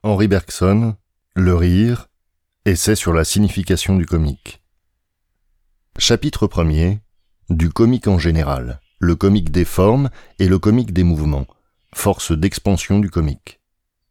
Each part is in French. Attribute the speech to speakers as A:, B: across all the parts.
A: Henri Bergson, Le rire, essai sur la signification du comique. Chapitre 1er, du comique en général, le comique des formes et le comique des mouvements, force d'expansion du comique.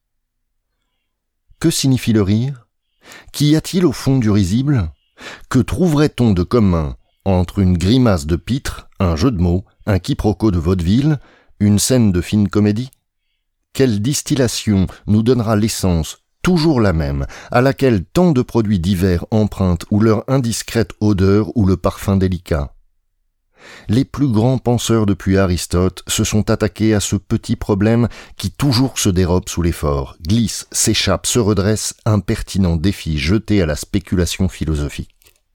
A: Que signifie le rire ? Qu'y a-t-il au fond du risible ? Que trouverait-on de commun entre une grimace de pitre, un jeu de mots, un quiproquo de vaudeville, une scène de fine comédie ? Quelle distillation nous donnera l'essence, toujours la même, à laquelle tant de produits divers empruntent ou leur indiscrète odeur ou le parfum délicat ? Les plus grands penseurs depuis Aristote se sont attaqués à ce petit problème qui toujours se dérobe sous l'effort, glisse, s'échappe, se redresse, impertinent défi jeté à la spéculation philosophique.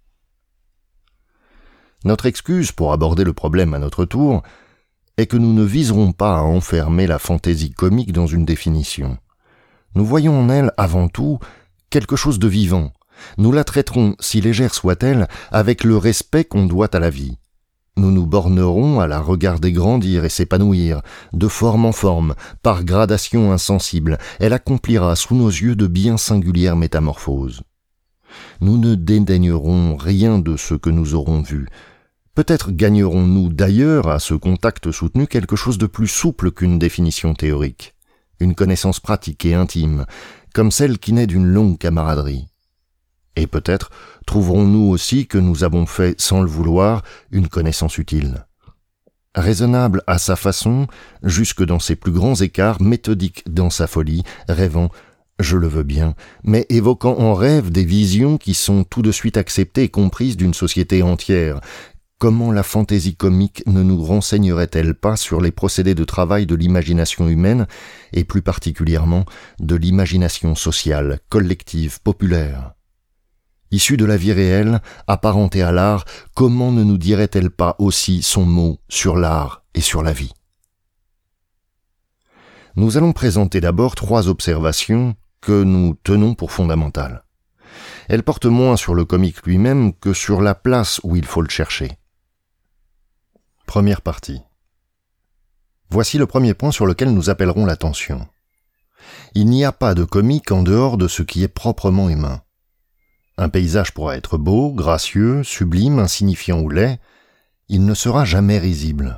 A: Notre excuse pour aborder le problème à notre tour est que nous ne viserons pas à enfermer la fantaisie comique dans une définition. Nous voyons en elle, avant tout, quelque chose de vivant. Nous la traiterons, si légère soit-elle, avec le respect qu'on doit à la vie. Nous nous bornerons à la regarder grandir et s'épanouir, de forme en forme, par gradation insensible. Elle accomplira sous nos yeux de bien singulières métamorphoses. Nous ne dédaignerons rien de ce que nous aurons vu. Peut-être gagnerons-nous d'ailleurs à ce contact soutenu quelque chose de plus souple qu'une définition théorique, une connaissance pratique et intime, comme celle qui naît d'une longue camaraderie. Et peut-être trouverons-nous aussi que nous avons fait, sans le vouloir, une connaissance utile. Raisonnable à sa façon, jusque dans ses plus grands écarts, méthodique dans sa folie, rêvant, je le veux bien, mais évoquant en rêve des visions qui sont tout de suite acceptées et comprises d'une société entière. Comment la fantaisie comique ne nous renseignerait-elle pas sur les procédés de travail de l'imagination humaine, et plus particulièrement de l'imagination sociale, collective, populaire ? Issue de la vie réelle, apparentée à l'art, comment ne nous dirait-elle pas aussi son mot sur l'art et sur la vie ? Nous allons présenter d'abord 3 observations que nous tenons pour fondamentales. Elles portent moins sur le comique lui-même que sur la place où il faut le chercher. Première partie. Voici le premier point sur lequel nous appellerons l'attention. Il n'y a pas de comique en dehors de ce qui est proprement humain. Un paysage pourra être beau, gracieux, sublime, insignifiant ou laid, il ne sera jamais risible.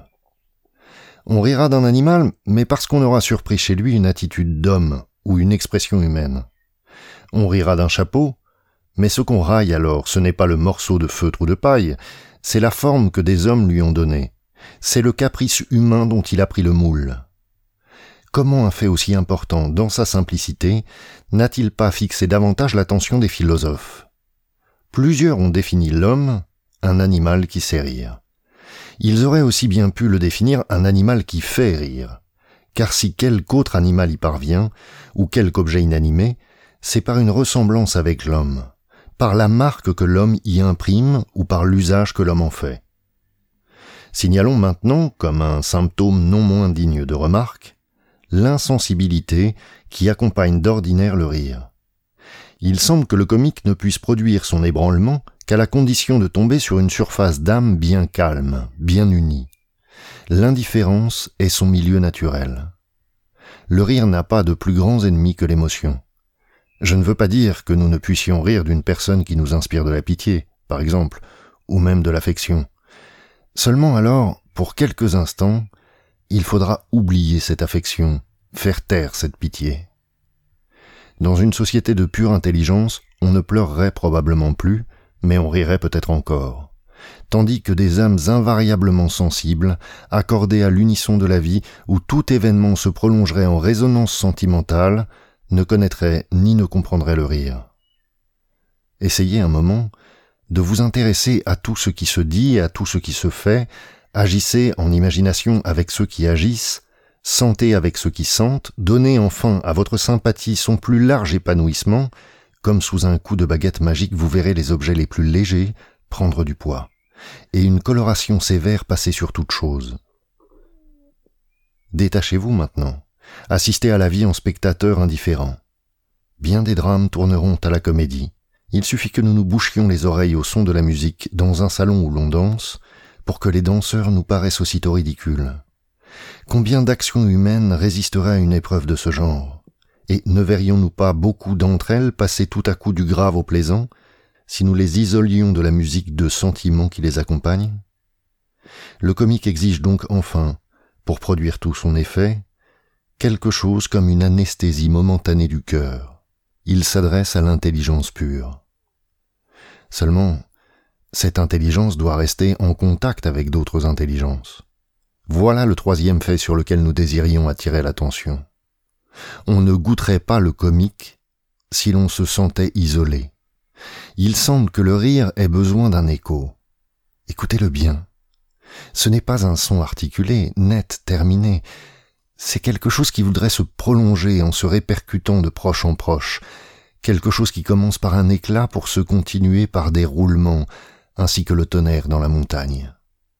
A: On rira d'un animal, mais parce qu'on aura surpris chez lui une attitude d'homme ou une expression humaine. On rira d'un chapeau, mais ce qu'on raille alors, ce n'est pas le morceau de feutre ou de paille, c'est la forme que des hommes lui ont donnée. C'est le caprice humain dont il a pris le moule. Comment un fait aussi important, dans sa simplicité, n'a-t-il pas fixé davantage l'attention des philosophes ? Plusieurs ont défini l'homme, un animal qui sait rire. Ils auraient aussi bien pu le définir un animal qui fait rire. Car si quelque autre animal y parvient, ou quelque objet inanimé, c'est par une ressemblance avec l'homme, par la marque que l'homme y imprime ou par l'usage que l'homme en fait. Signalons maintenant, comme un symptôme non moins digne de remarque, l'insensibilité qui accompagne d'ordinaire le rire. Il semble que le comique ne puisse produire son ébranlement qu'à la condition de tomber sur une surface d'âme bien calme, bien unie. L'indifférence est son milieu naturel. Le rire n'a pas de plus grands ennemis que l'émotion. Je ne veux pas dire que nous ne puissions rire d'une personne qui nous inspire de la pitié, par exemple, ou même de l'affection. Seulement alors, pour quelques instants, il faudra oublier cette affection, faire taire cette pitié. Dans une société de pure intelligence, on ne pleurerait probablement plus, mais on rirait peut-être encore. Tandis que des âmes invariablement sensibles, accordées à l'unisson de la vie, où tout événement se prolongerait en résonance sentimentale, ne connaîtraient ni ne comprendraient le rire. Essayez un moment de vous intéresser à tout ce qui se dit et à tout ce qui se fait, agissez en imagination avec ceux qui agissent, sentez avec ceux qui sentent, donnez enfin à votre sympathie son plus large épanouissement, comme sous un coup de baguette magique vous verrez les objets les plus légers prendre du poids, et une coloration sévère passer sur toute chose. Détachez-vous maintenant, assistez à la vie en spectateur indifférent. Bien des drames tourneront à la comédie. Il suffit que nous nous bouchions les oreilles au son de la musique dans un salon où l'on danse, pour que les danseurs nous paraissent aussitôt ridicules. Combien d'actions humaines résisteraient à une épreuve de ce genre ? Et ne verrions-nous pas beaucoup d'entre elles passer tout à coup du grave au plaisant, si nous les isolions de la musique de sentiments qui les accompagne? Le comique exige donc enfin, pour produire tout son effet, quelque chose comme une anesthésie momentanée du cœur. Il s'adresse à l'intelligence pure. Seulement, cette intelligence doit rester en contact avec d'autres intelligences. Voilà le troisième fait sur lequel nous désirions attirer l'attention. On ne goûterait pas le comique si l'on se sentait isolé. Il semble que le rire ait besoin d'un écho. Écoutez-le bien. Ce n'est pas un son articulé, net, terminé. C'est quelque chose qui voudrait se prolonger en se répercutant de proche en proche, quelque chose qui commence par un éclat pour se continuer par des roulements, ainsi que le tonnerre dans la montagne.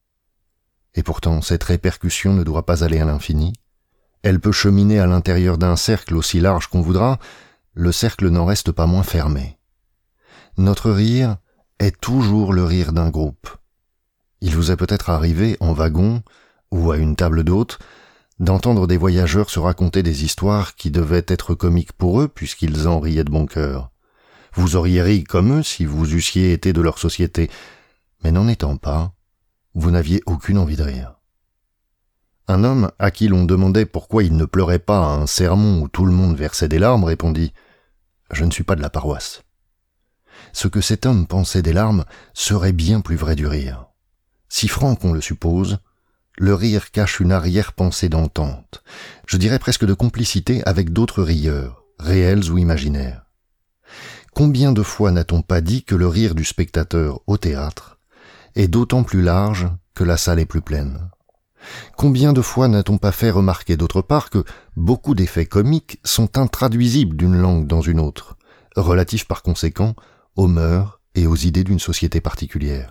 A: Et pourtant, cette répercussion ne doit pas aller à l'infini. Elle peut cheminer à l'intérieur d'un cercle aussi large qu'on voudra, le cercle n'en reste pas moins fermé. Notre rire est toujours le rire d'un groupe. Il vous est peut-être arrivé, en wagon ou à une table d'hôte, d'entendre des voyageurs se raconter des histoires qui devaient être comiques pour eux puisqu'ils en riaient de bon cœur. Vous auriez ri comme eux si vous eussiez été de leur société, mais n'en étant pas, vous n'aviez aucune envie de rire. Un homme à qui l'on demandait pourquoi il ne pleurait pas à un sermon où tout le monde versait des larmes répondit « Je ne suis pas de la paroisse ». Ce que cet homme pensait des larmes serait bien plus vrai du rire. Si franc qu'on le suppose, le rire cache une arrière-pensée d'entente, je dirais presque de complicité avec d'autres rieurs, réels ou imaginaires. Combien de fois n'a-t-on pas dit que le rire du spectateur au théâtre est d'autant plus large que la salle est plus pleine? Combien de fois n'a-t-on pas fait remarquer d'autre part que beaucoup d'effets comiques sont intraduisibles d'une langue dans une autre, relatifs par conséquent aux mœurs et aux idées d'une société particulière?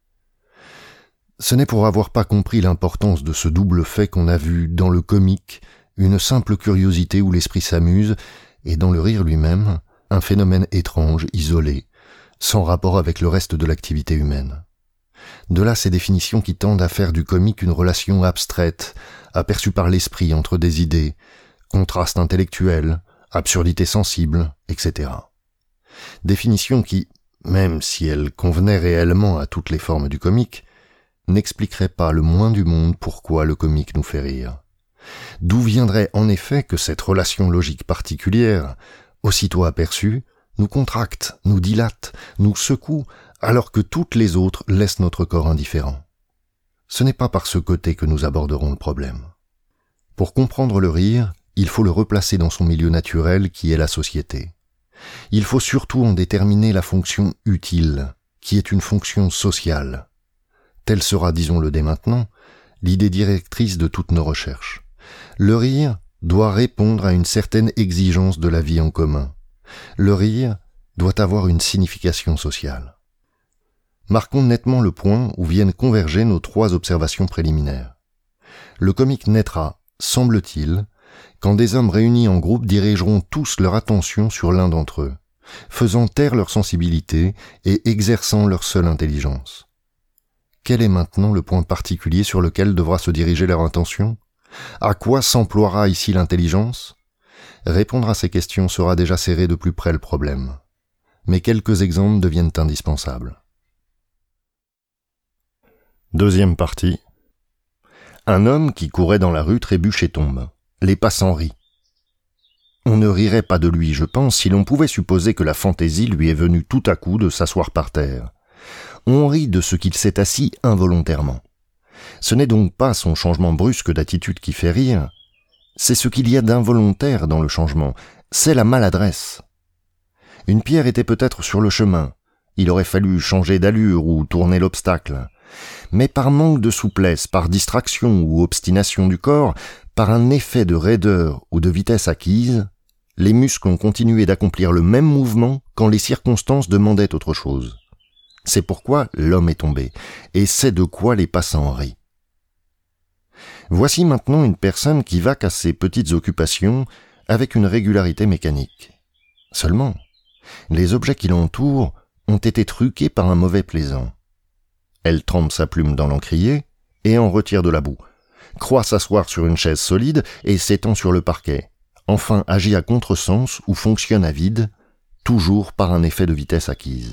A: Ce n'est pour avoir pas compris l'importance de ce double fait qu'on a vu dans le comique une simple curiosité où l'esprit s'amuse, et dans le rire lui-même, un phénomène étrange, isolé, sans rapport avec le reste de l'activité humaine. De là ces définitions qui tendent à faire du comique une relation abstraite, aperçue par l'esprit entre des idées, contraste intellectuel, absurdité sensible, etc. Définitions qui, même si elles convenaient réellement à toutes les formes du comique, n'expliqueraient pas le moins du monde pourquoi le comique nous fait rire. D'où viendrait en effet que cette relation logique particulière, aussitôt aperçue, nous contracte, nous dilate, nous secoue, alors que toutes les autres laissent notre corps indifférent. Ce n'est pas par ce côté que nous aborderons le problème. Pour comprendre le rire, il faut le replacer dans son milieu naturel qui est la société. Il faut surtout en déterminer la fonction utile, qui est une fonction sociale. Telle sera, disons-le dès maintenant, l'idée directrice de toutes nos recherches. Le rire doit répondre à une certaine exigence de la vie en commun. Le rire doit avoir une signification sociale. Marquons nettement le point où viennent converger nos trois observations préliminaires. Le comique naîtra, semble-t-il, quand des hommes réunis en groupe dirigeront tous leur attention sur l'un d'entre eux, faisant taire leur sensibilité et exerçant leur seule intelligence. Quel est maintenant le point particulier sur lequel devra se diriger leur intention? À quoi s'emploiera ici l'intelligence? Répondre à ces questions sera déjà serrer de plus près le problème. Mais quelques exemples deviennent indispensables. Deuxième partie. Un homme qui courait dans la rue trébuche et tombe. Les passants rient. On ne rirait pas de lui, je pense, si l'on pouvait supposer que la fantaisie lui est venue tout à coup de s'asseoir par terre. On rit de ce qu'il s'est assis involontairement. Ce n'est donc pas son changement brusque d'attitude qui fait rire, c'est ce qu'il y a d'involontaire dans le changement, c'est la maladresse. Une pierre était peut-être sur le chemin, il aurait fallu changer d'allure ou tourner l'obstacle. Mais par manque de souplesse, par distraction ou obstination du corps, par un effet de raideur ou de vitesse acquise, les muscles ont continué d'accomplir le même mouvement quand les circonstances demandaient autre chose. C'est pourquoi l'homme est tombé, et c'est de quoi les passants rient. Voici maintenant une personne qui vaque à ses petites occupations avec une régularité mécanique. Seulement, les objets qui l'entourent ont été truqués par un mauvais plaisant. Elle trempe sa plume dans l'encrier et en retire de la boue, croit s'asseoir sur une chaise solide et s'étend sur le parquet, enfin agit à contresens ou fonctionne à vide, toujours par un effet de vitesse acquise.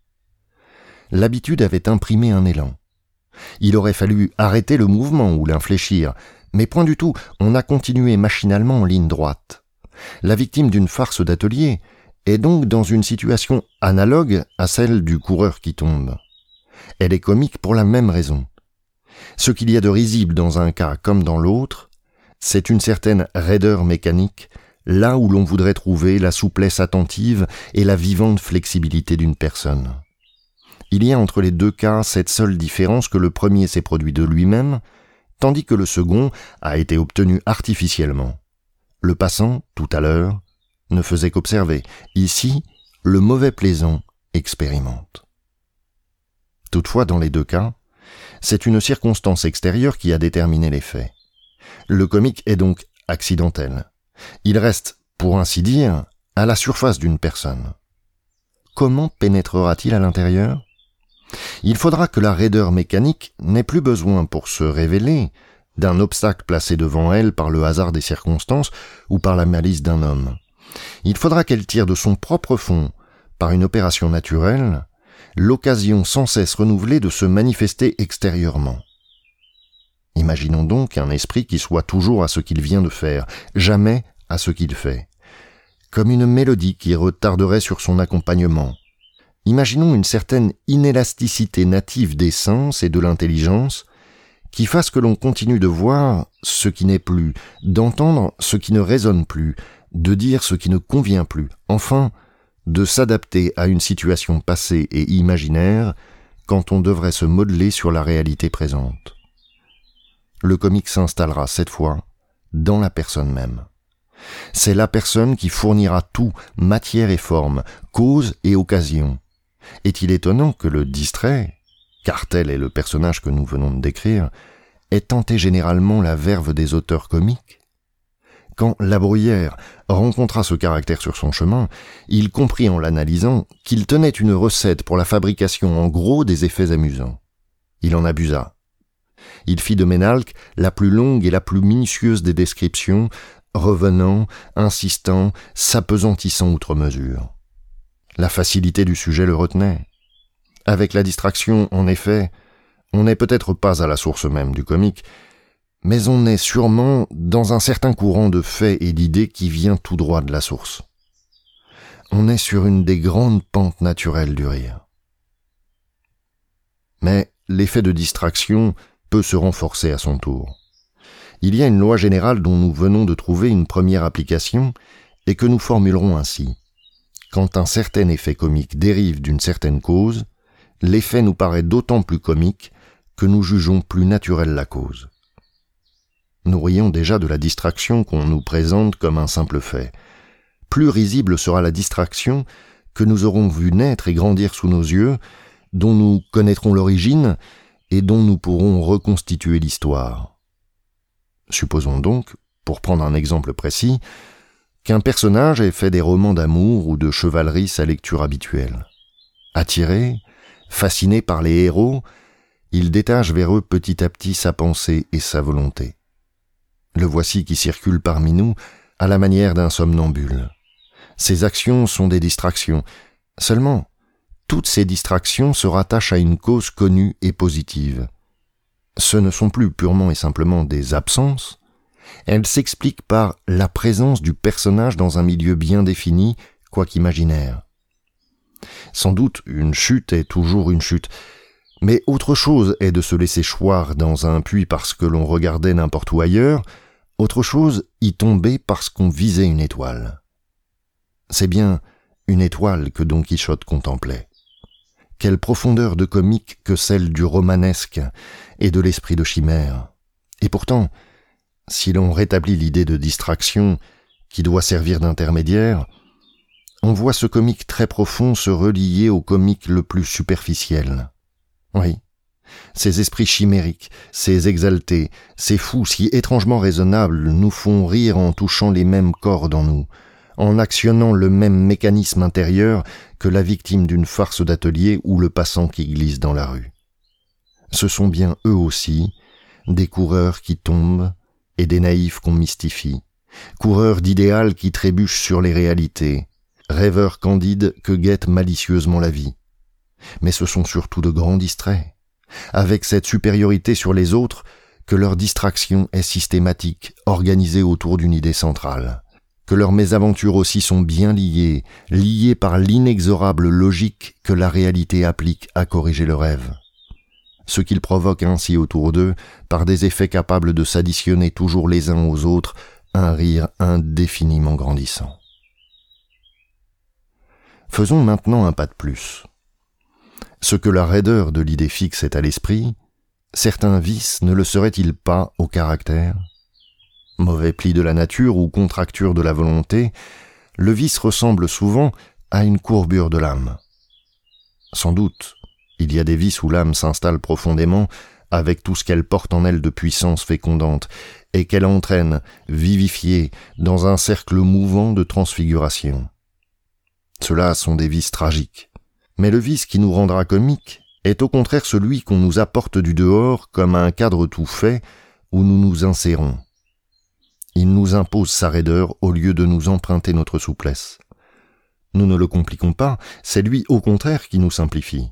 A: L'habitude avait imprimé un élan. Il aurait fallu arrêter le mouvement ou l'infléchir, mais point du tout, on a continué machinalement en ligne droite. La victime d'une farce d'atelier est donc dans une situation analogue à celle du coureur qui tombe. Elle est comique pour la même raison. Ce qu'il y a de risible dans un cas comme dans l'autre, c'est une certaine raideur mécanique, là où l'on voudrait trouver la souplesse attentive et la vivante flexibilité d'une personne. Il y a entre les deux cas cette seule différence que le premier s'est produit de lui-même, tandis que le second a été obtenu artificiellement. Le passant, tout à l'heure, ne faisait qu'observer. Ici, le mauvais plaisant expérimente. Toutefois, dans les deux cas, c'est une circonstance extérieure qui a déterminé les faits. Le comique est donc accidentel. Il reste, pour ainsi dire, à la surface d'une personne. Comment pénétrera-t-il à l'intérieur ? Il faudra que la raideur mécanique n'ait plus besoin pour se révéler d'un obstacle placé devant elle par le hasard des circonstances ou par la malice d'un homme. Il faudra qu'elle tire de son propre fond, par une opération naturelle, l'occasion sans cesse renouvelée de se manifester extérieurement. Imaginons donc un esprit qui soit toujours à ce qu'il vient de faire, jamais à ce qu'il fait, comme une mélodie qui retarderait sur son accompagnement. Imaginons une certaine inélasticité native des sens et de l'intelligence qui fasse que l'on continue de voir ce qui n'est plus, d'entendre ce qui ne résonne plus, de dire ce qui ne convient plus, enfin, de s'adapter à une situation passée et imaginaire quand on devrait se modeler sur la réalité présente. Le comique s'installera cette fois dans la personne même. C'est la personne qui fournira tout, matière et forme, cause et occasion. Est-il étonnant que le distrait, car tel est le personnage que nous venons de décrire, ait tenté généralement la verve des auteurs comiques ? Quand La Bruyère rencontra ce caractère sur son chemin, il comprit en l'analysant qu'il tenait une recette pour la fabrication en gros des effets amusants. Il en abusa. Il fit de Ménalque la plus longue et la plus minutieuse des descriptions, revenant, insistant, s'apesantissant outre mesure. La facilité du sujet le retenait. Avec la distraction, en effet, on n'est peut-être pas à la source même du comique, mais on est sûrement dans un certain courant de faits et d'idées qui vient tout droit de la source. On est sur une des grandes pentes naturelles du rire. Mais l'effet de distraction peut se renforcer à son tour. Il y a une loi générale dont nous venons de trouver une première application et que nous formulerons ainsi. Quand un certain effet comique dérive d'une certaine cause, l'effet nous paraît d'autant plus comique que nous jugeons plus naturelle la cause. Nous rions déjà de la distraction qu'on nous présente comme un simple fait. Plus risible sera la distraction que nous aurons vu naître et grandir sous nos yeux, dont nous connaîtrons l'origine et dont nous pourrons reconstituer l'histoire. Supposons donc, pour prendre un exemple précis, qu'un personnage ait fait des romans d'amour ou de chevalerie sa lecture habituelle. Attiré, fasciné par les héros, il détache vers eux petit à petit sa pensée et sa volonté. Le voici qui circule parmi nous à la manière d'un somnambule. Ses actions sont des distractions. Seulement, toutes ces distractions se rattachent à une cause connue et positive. Ce ne sont plus purement et simplement des absences, elles s'expliquent par la présence du personnage dans un milieu bien défini, quoique imaginaire. Sans doute, une chute est toujours une chute, mais autre chose est de se laisser choir dans un puits parce que l'on regardait n'importe où ailleurs, autre chose y tomber parce qu'on visait une étoile. C'est bien une étoile que Don Quichotte contemplait. Quelle profondeur de comique que celle du romanesque et de l'esprit de chimère. Et pourtant, si l'on rétablit l'idée de distraction qui doit servir d'intermédiaire, on voit ce comique très profond se relier au comique le plus superficiel. Oui, ces esprits chimériques, ces exaltés, ces fous si étrangement raisonnables nous font rire en touchant les mêmes cordes en nous, en actionnant le même mécanisme intérieur que la victime d'une farce d'atelier ou le passant qui glisse dans la rue. Ce sont bien eux aussi, des coureurs qui tombent et des naïfs qu'on mystifie, coureur d'idéal qui trébuche sur les réalités, rêveur candide que guette malicieusement la vie. Mais ce sont surtout de grands distraits, avec cette supériorité sur les autres que leur distraction est systématique, organisée autour d'une idée centrale, que leurs mésaventures aussi sont bien liées par l'inexorable logique que la réalité applique à corriger le rêve. Ce qu'ils provoquent ainsi autour d'eux par des effets capables de s'additionner toujours les uns aux autres, un rire indéfiniment grandissant. Faisons maintenant un pas de plus. Ce que la raideur de l'idée fixe est à l'esprit, certains vices ne le seraient-ils pas au caractère ? Mauvais pli de la nature ou contracture de la volonté, le vice ressemble souvent à une courbure de l'âme. Sans doute, il y a des vices où l'âme s'installe profondément avec tout ce qu'elle porte en elle de puissance fécondante et qu'elle entraîne, vivifiée, dans un cercle mouvant de transfiguration. Ceux-là sont des vices tragiques. Mais le vice qui nous rendra comiques est au contraire celui qu'on nous apporte du dehors comme un cadre tout fait où nous nous insérons. Il nous impose sa raideur au lieu de nous emprunter notre souplesse. Nous ne le compliquons pas, c'est lui au contraire qui nous simplifie.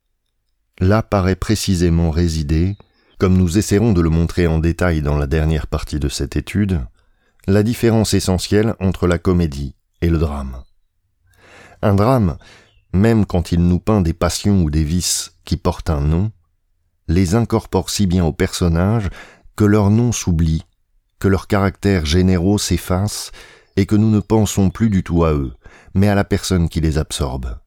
A: Là paraît précisément résider, comme nous essaierons de le montrer en détail dans la dernière partie de cette étude, la différence essentielle entre la comédie et le drame. Un drame, même quand il nous peint des passions ou des vices qui portent un nom, les incorpore si bien aux personnages que leur nom s'oublie, que leurs caractères généraux s'effacent et que nous ne pensons plus du tout à eux, mais à la personne qui les absorbe.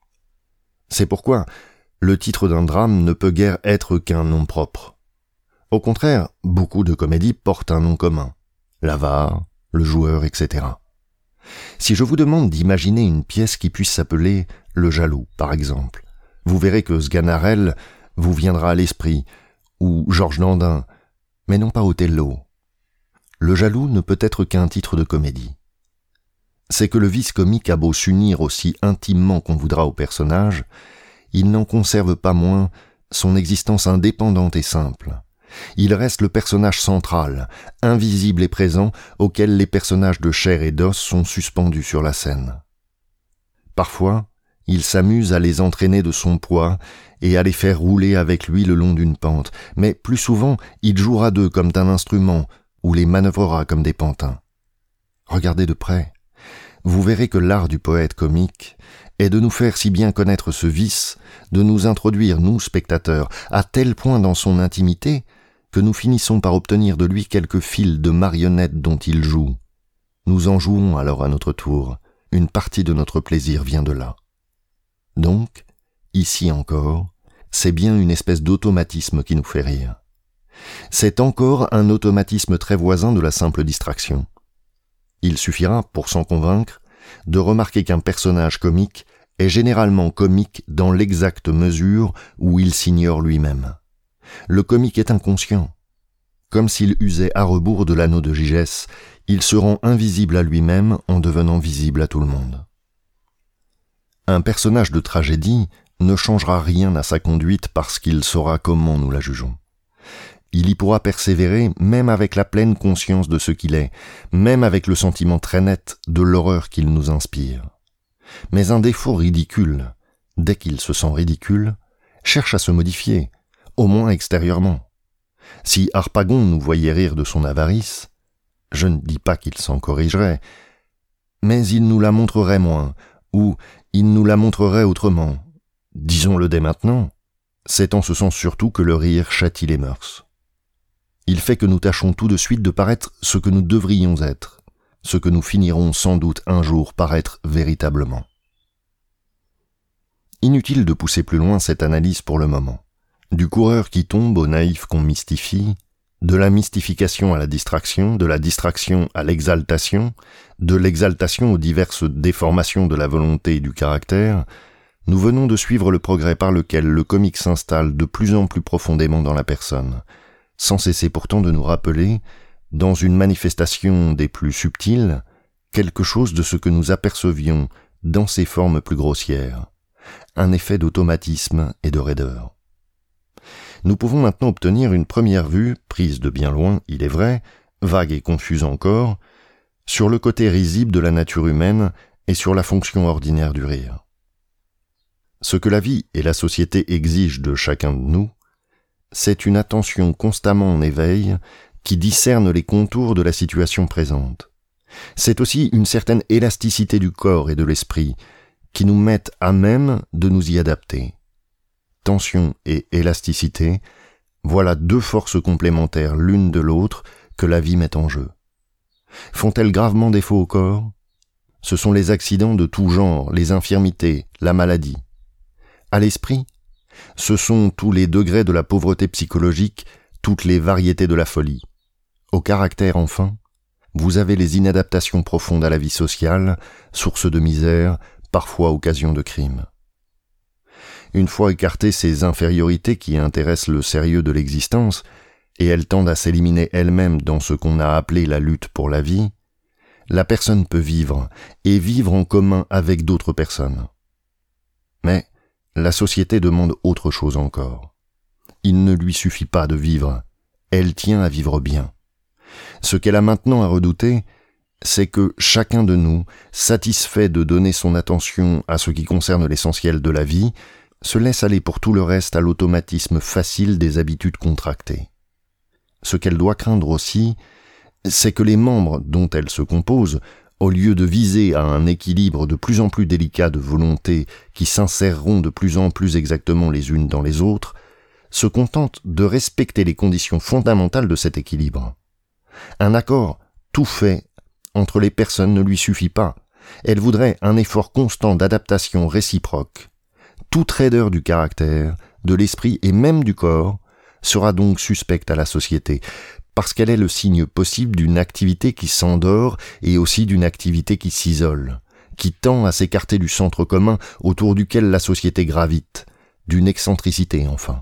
A: C'est pourquoi le titre d'un drame ne peut guère être qu'un nom propre. Au contraire, beaucoup de comédies portent un nom commun, l'avare, le joueur, etc. Si je vous demande d'imaginer une pièce qui puisse s'appeler Le Jaloux, par exemple, vous verrez que Sganarelle vous viendra à l'esprit, ou Georges Dandin, mais non pas Othello. Le Jaloux ne peut être qu'un titre de comédie. C'est que le vice comique a beau s'unir aussi intimement qu'on voudra au personnage, il n'en conserve pas moins son existence indépendante et simple. Il reste le personnage central, invisible et présent, auquel les personnages de chair et d'os sont suspendus sur la scène. Parfois, il s'amuse à les entraîner de son poids et à les faire rouler avec lui le long d'une pente, mais plus souvent, il jouera d'eux comme d'un instrument ou les manœuvrera comme des pantins. Regardez de près. Vous verrez que l'art du poète comique est de nous faire si bien connaître ce vice, de nous introduire, nous, spectateurs, à tel point dans son intimité que nous finissons par obtenir de lui quelques fils de marionnettes dont il joue. Nous en jouons alors à notre tour. Une partie de notre plaisir vient de là. Donc, ici encore, c'est bien une espèce d'automatisme qui nous fait rire. C'est encore un automatisme très voisin de la simple distraction. Il suffira, pour s'en convaincre, de remarquer qu'un personnage comique est généralement comique dans l'exacte mesure où il s'ignore lui-même. Le comique est inconscient. Comme s'il usait à rebours de l'anneau de Gygès, il se rend invisible à lui-même en devenant visible à tout le monde. Un personnage de tragédie ne changera rien à sa conduite parce qu'il saura comment nous la jugeons. Il y pourra persévérer même avec la pleine conscience de ce qu'il est, même avec le sentiment très net de l'horreur qu'il nous inspire. Mais un défaut ridicule, dès qu'il se sent ridicule, cherche à se modifier, au moins extérieurement. Si Harpagon nous voyait rire de son avarice, je ne dis pas qu'il s'en corrigerait, mais il nous la montrerait moins, ou il nous la montrerait autrement. Disons-le dès maintenant, c'est en ce sens surtout que le rire châtie les mœurs. Il fait que nous tâchons tout de suite de paraître ce que nous devrions être, ce que nous finirons sans doute un jour par être véritablement. Inutile de pousser plus loin cette analyse pour le moment. Du coureur qui tombe au naïf qu'on mystifie, de la mystification à la distraction, de la distraction à l'exaltation, de l'exaltation aux diverses déformations de la volonté et du caractère, nous venons de suivre le progrès par lequel le comique s'installe de plus en plus profondément dans la personne, sans cesser pourtant de nous rappeler, dans une manifestation des plus subtiles, quelque chose de ce que nous apercevions dans ses formes plus grossières, un effet d'automatisme et de raideur. Nous pouvons maintenant obtenir une première vue, prise de bien loin, il est vrai, vague et confuse encore, sur le côté risible de la nature humaine et sur la fonction ordinaire du rire. Ce que la vie et la société exigent de chacun de nous, c'est une attention constamment en éveil qui discerne les contours de la situation présente. C'est aussi une certaine élasticité du corps et de l'esprit qui nous mettent à même de nous y adapter. Tension et élasticité, voilà deux forces complémentaires l'une de l'autre que la vie met en jeu. Font-elles gravement défaut au corps ? Ce sont les accidents de tout genre, les infirmités, la maladie. À l'esprit, ce sont tous les degrés de la pauvreté psychologique, toutes les variétés de la folie. Au caractère, enfin, vous avez les inadaptations profondes à la vie sociale, source de misère, parfois occasion de crime. Une fois écartées ces infériorités qui intéressent le sérieux de l'existence, et elles tendent à s'éliminer elles-mêmes dans ce qu'on a appelé la lutte pour la vie, la personne peut vivre, et vivre en commun avec d'autres personnes. Mais la société demande autre chose encore. Il ne lui suffit pas de vivre, elle tient à vivre bien. Ce qu'elle a maintenant à redouter, c'est que chacun de nous, satisfait de donner son attention à ce qui concerne l'essentiel de la vie, se laisse aller pour tout le reste à l'automatisme facile des habitudes contractées. Ce qu'elle doit craindre aussi, c'est que les membres dont elle se compose, au lieu de viser à un équilibre de plus en plus délicat de volontés qui s'inséreront de plus en plus exactement les unes dans les autres, se contentent de respecter les conditions fondamentales de cet équilibre. Un accord tout fait entre les personnes ne lui suffit pas. Elle voudrait un effort constant d'adaptation réciproque. Toute raideur du caractère, de l'esprit et même du corps sera donc suspecte à la société, parce qu'elle est le signe possible d'une activité qui s'endort et aussi d'une activité qui s'isole, qui tend à s'écarter du centre commun autour duquel la société gravite, d'une excentricité enfin.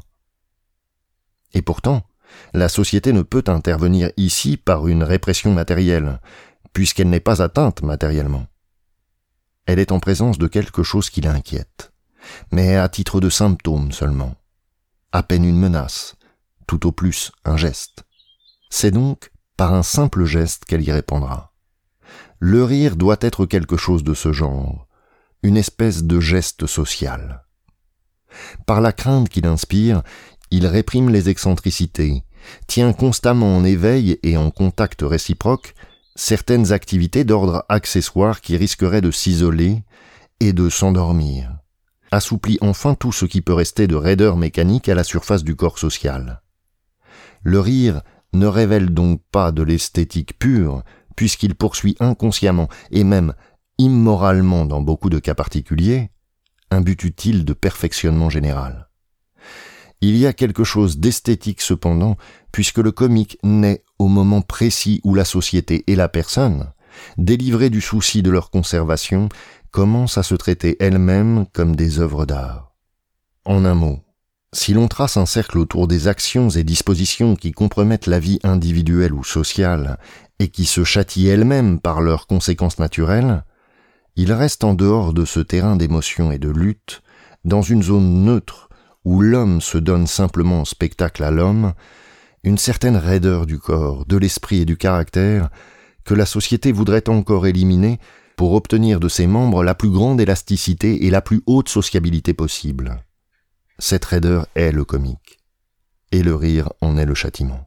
A: Et pourtant, la société ne peut intervenir ici par une répression matérielle, puisqu'elle n'est pas atteinte matériellement. Elle est en présence de quelque chose qui l'inquiète, mais à titre de symptôme seulement, à peine une menace, tout au plus un geste. C'est donc par un simple geste qu'elle y répondra. Le rire doit être quelque chose de ce genre, une espèce de geste social. Par la crainte qu'il inspire, il réprime les excentricités, tient constamment en éveil et en contact réciproque certaines activités d'ordre accessoire qui risqueraient de s'isoler et de s'endormir, assouplit enfin tout ce qui peut rester de raideur mécanique à la surface du corps social. Le rire ne révèle donc pas de l'esthétique pure, puisqu'il poursuit inconsciemment et même immoralement dans beaucoup de cas particuliers, un but utile de perfectionnement général. Il y a quelque chose d'esthétique cependant, puisque le comique naît au moment précis où la société et la personne, délivrées du souci de leur conservation, commencent à se traiter elles-mêmes comme des œuvres d'art. En un mot, si l'on trace un cercle autour des actions et dispositions qui compromettent la vie individuelle ou sociale et qui se châtient elles-mêmes par leurs conséquences naturelles, il reste en dehors de ce terrain d'émotion et de lutte, dans une zone neutre où l'homme se donne simplement en spectacle à l'homme, une certaine raideur du corps, de l'esprit et du caractère que la société voudrait encore éliminer pour obtenir de ses membres la plus grande élasticité et la plus haute sociabilité possible. Cette raideur est le comique, et le rire en est le châtiment.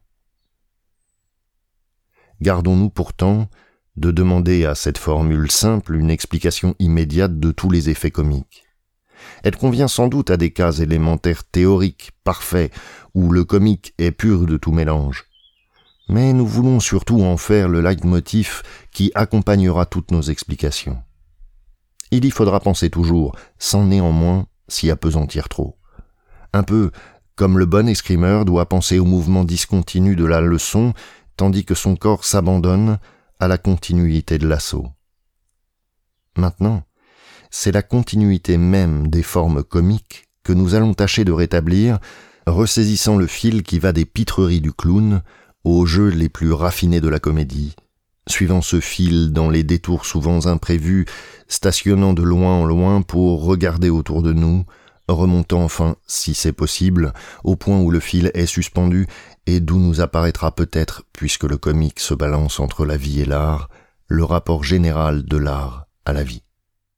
A: Gardons-nous pourtant de demander à cette formule simple une explication immédiate de tous les effets comiques. Elle convient sans doute à des cas élémentaires théoriques, parfaits, où le comique est pur de tout mélange. Mais nous voulons surtout en faire le leitmotiv qui accompagnera toutes nos explications. Il y faudra penser toujours, sans néanmoins s'y appesantir trop. Un peu comme le bon escrimeur doit penser au mouvement discontinu de la leçon, tandis que son corps s'abandonne à la continuité de l'assaut. Maintenant, c'est la continuité même des formes comiques que nous allons tâcher de rétablir, ressaisissant le fil qui va des pitreries du clown aux jeux les plus raffinés de la comédie, suivant ce fil dans les détours souvent imprévus, stationnant de loin en loin pour regarder autour de nous, remontant enfin, si c'est possible, au point où le fil est suspendu et d'où nous apparaîtra peut-être, puisque le comique se balance entre la vie et l'art, le rapport général de l'art à la vie.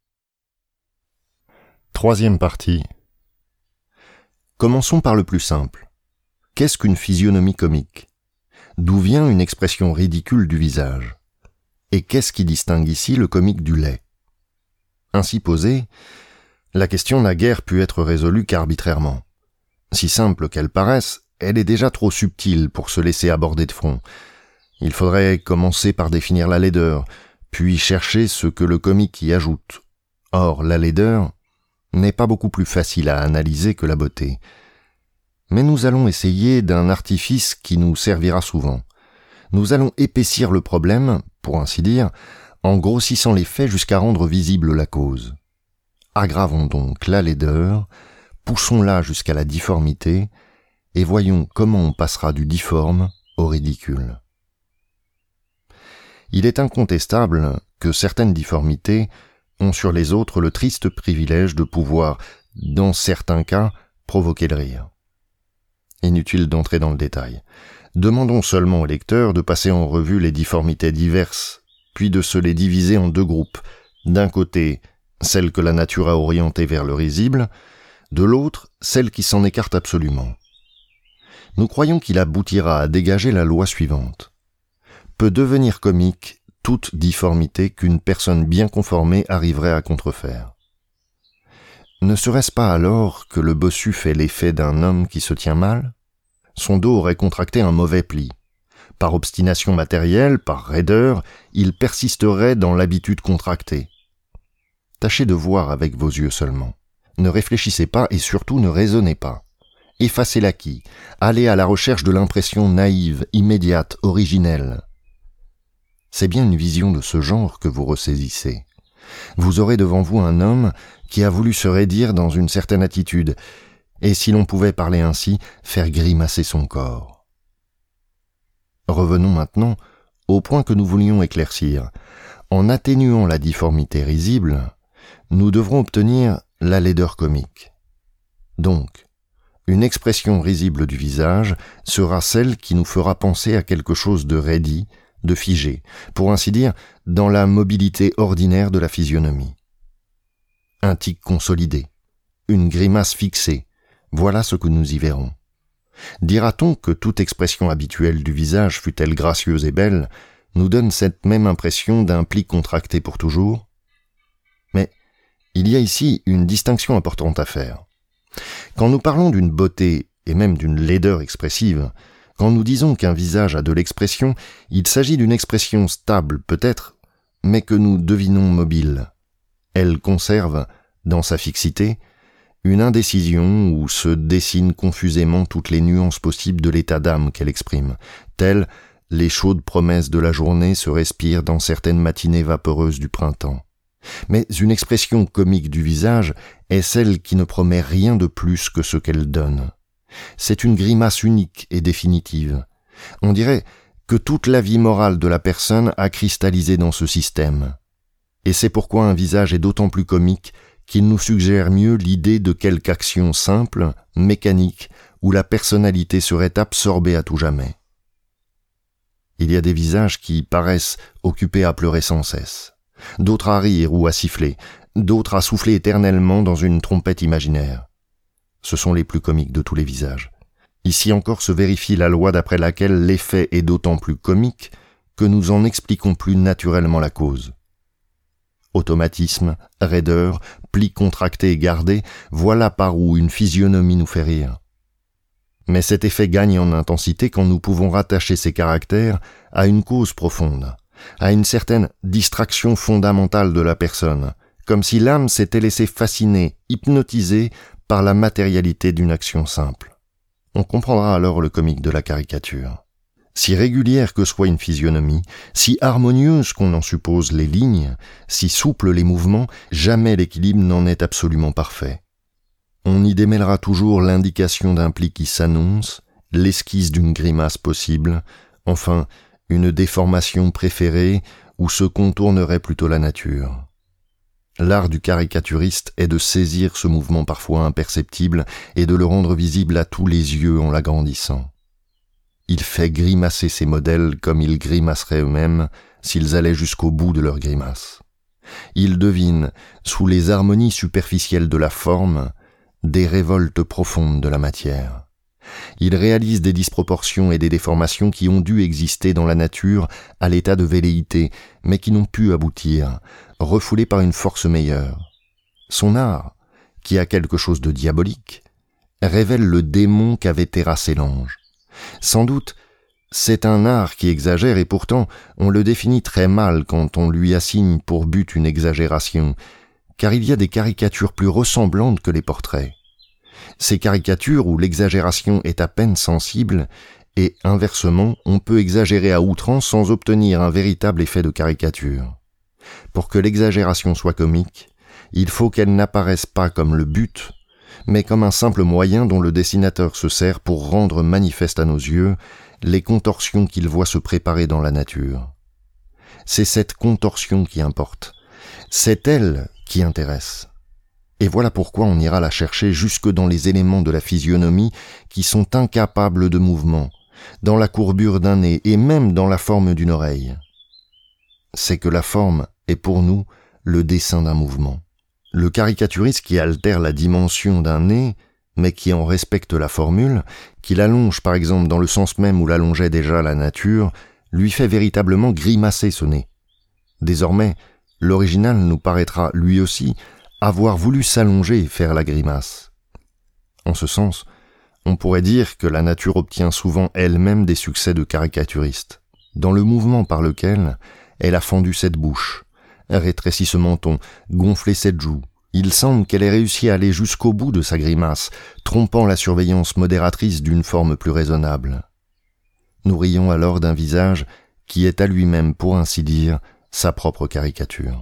A: Troisième partie. Commençons par le plus simple. Qu'est-ce qu'une physionomie comique ? D'où vient une expression ridicule du visage ? Et qu'est-ce qui distingue ici le comique du laid ? Ainsi posée, la question n'a guère pu être résolue qu'arbitrairement. Si simple qu'elle paraisse, elle est déjà trop subtile pour se laisser aborder de front. Il faudrait commencer par définir la laideur, puis chercher ce que le comique y ajoute. Or, la laideur n'est pas beaucoup plus facile à analyser que la beauté. Mais nous allons essayer d'un artifice qui nous servira souvent. Nous allons épaissir le problème, pour ainsi dire, en grossissant les faits jusqu'à rendre visible la cause. Aggravons donc la laideur, poussons-la jusqu'à la difformité, et voyons comment on passera du difforme au ridicule. Il est incontestable que certaines difformités ont sur les autres le triste privilège de pouvoir, dans certains cas, provoquer le rire. Inutile d'entrer dans le détail. Demandons seulement au lecteur de passer en revue les difformités diverses, puis de se les diviser en deux groupes. D'un côté, celles que la nature a orientées vers le risible, de l'autre, celles qui s'en écartent absolument. Nous croyons qu'il aboutira à dégager la loi suivante. Peut devenir comique toute difformité qu'une personne bien conformée arriverait à contrefaire. Ne serait-ce pas alors que le bossu fait l'effet d'un homme qui se tient mal ? Son dos aurait contracté un mauvais pli. Par obstination matérielle, par raideur, il persisterait dans l'habitude contractée. Tâchez de voir avec vos yeux seulement. Ne réfléchissez pas et surtout ne raisonnez pas. Effacez l'acquis. Allez à la recherche de l'impression naïve, immédiate, originelle. C'est bien une vision de ce genre que vous ressaisissez. Vous aurez devant vous un homme qui a voulu se raidir dans une certaine attitude, et si l'on pouvait parler ainsi, faire grimacer son corps. Revenons maintenant au point que nous voulions éclaircir. En atténuant la difformité risible, nous devrons obtenir la laideur comique. Donc, une expression risible du visage sera celle qui nous fera penser à quelque chose de raidi, de figé, pour ainsi dire, dans la mobilité ordinaire de la physionomie. Un tic consolidé, une grimace fixée, voilà ce que nous y verrons. Dira-t-on que toute expression habituelle du visage, fût-elle gracieuse et belle, nous donne cette même impression d'un pli contracté pour toujours ? Mais il y a ici une distinction importante à faire. Quand nous parlons d'une beauté et même d'une laideur expressive, quand nous disons qu'un visage a de l'expression, il s'agit d'une expression stable peut-être, mais que nous devinons mobile. Elle conserve, dans sa fixité, une indécision où se dessinent confusément toutes les nuances possibles de l'état d'âme qu'elle exprime, telles les chaudes promesses de la journée se respirent dans certaines matinées vaporeuses du printemps. Mais une expression comique du visage est celle qui ne promet rien de plus que ce qu'elle donne. C'est une grimace unique et définitive. On dirait que toute la vie morale de la personne a cristallisé dans ce système. Et c'est pourquoi un visage est d'autant plus comique qu'il nous suggère mieux l'idée de quelque action simple, mécanique, où la personnalité serait absorbée à tout jamais. Il y a des visages qui paraissent occupés à pleurer sans cesse, d'autres à rire ou à siffler, d'autres à souffler éternellement dans une trompette imaginaire. Ce sont les plus comiques de tous les visages. Ici encore se vérifie la loi d'après laquelle l'effet est d'autant plus comique que nous en expliquons plus naturellement la cause. Automatisme, raideur, plis contractés et gardés, voilà par où une physionomie nous fait rire. Mais cet effet gagne en intensité quand nous pouvons rattacher ces caractères à une cause profonde, à une certaine distraction fondamentale de la personne, comme si l'âme s'était laissée fasciner, hypnotiser par la matérialité d'une action simple. On comprendra alors le comique de la caricature. Si régulière que soit une physionomie, si harmonieuse qu'on en suppose les lignes, si souples les mouvements, jamais l'équilibre n'en est absolument parfait. On y démêlera toujours l'indication d'un pli qui s'annonce, l'esquisse d'une grimace possible, enfin une déformation préférée où se contournerait plutôt la nature. L'art du caricaturiste est de saisir ce mouvement parfois imperceptible et de le rendre visible à tous les yeux en l'agrandissant. il fait grimacer ses modèles comme ils grimaceraient eux-mêmes s'ils allaient jusqu'au bout de leur grimace. Il devine, sous les harmonies superficielles de la forme, des révoltes profondes de la matière. Il réalise des disproportions et des déformations qui ont dû exister dans la nature à l'état de velléité, mais qui n'ont pu aboutir, refoulées par une force meilleure. Son art, qui a quelque chose de diabolique, révèle le démon qu'avait terrassé l'ange. Sans doute, c'est un art qui exagère et pourtant on le définit très mal quand on lui assigne pour but une exagération, car il y a des caricatures plus ressemblantes que les portraits. Ces caricatures où l'exagération est à peine sensible et inversement on peut exagérer à outrance sans obtenir un véritable effet de caricature. Pour que l'exagération soit comique, il faut qu'elle n'apparaisse pas comme le but, mais comme un simple moyen dont le dessinateur se sert pour rendre manifeste à nos yeux les contorsions qu'il voit se préparer dans la nature. C'est cette contorsion qui importe, c'est elle qui intéresse. Et voilà pourquoi on ira la chercher jusque dans les éléments de la physionomie qui sont incapables de mouvement, dans la courbure d'un nez et même dans la forme d'une oreille. C'est que la forme est pour nous le dessin d'un mouvement. Le caricaturiste qui altère la dimension d'un nez, mais qui en respecte la formule, qui l'allonge par exemple dans le sens même où l'allongeait déjà la nature, lui fait véritablement grimacer ce nez. Désormais, l'original nous paraîtra lui aussi avoir voulu s'allonger et faire la grimace. En ce sens, on pourrait dire que la nature obtient souvent elle-même des succès de caricaturiste, dans le mouvement par lequel elle a fendu cette bouche, rétréci ce menton, gonflé cette joue. Il semble qu'elle ait réussi à aller jusqu'au bout de sa grimace, trompant la surveillance modératrice d'une forme plus raisonnable. Nous rions alors d'un visage qui est à lui-même, pour ainsi dire, sa propre caricature.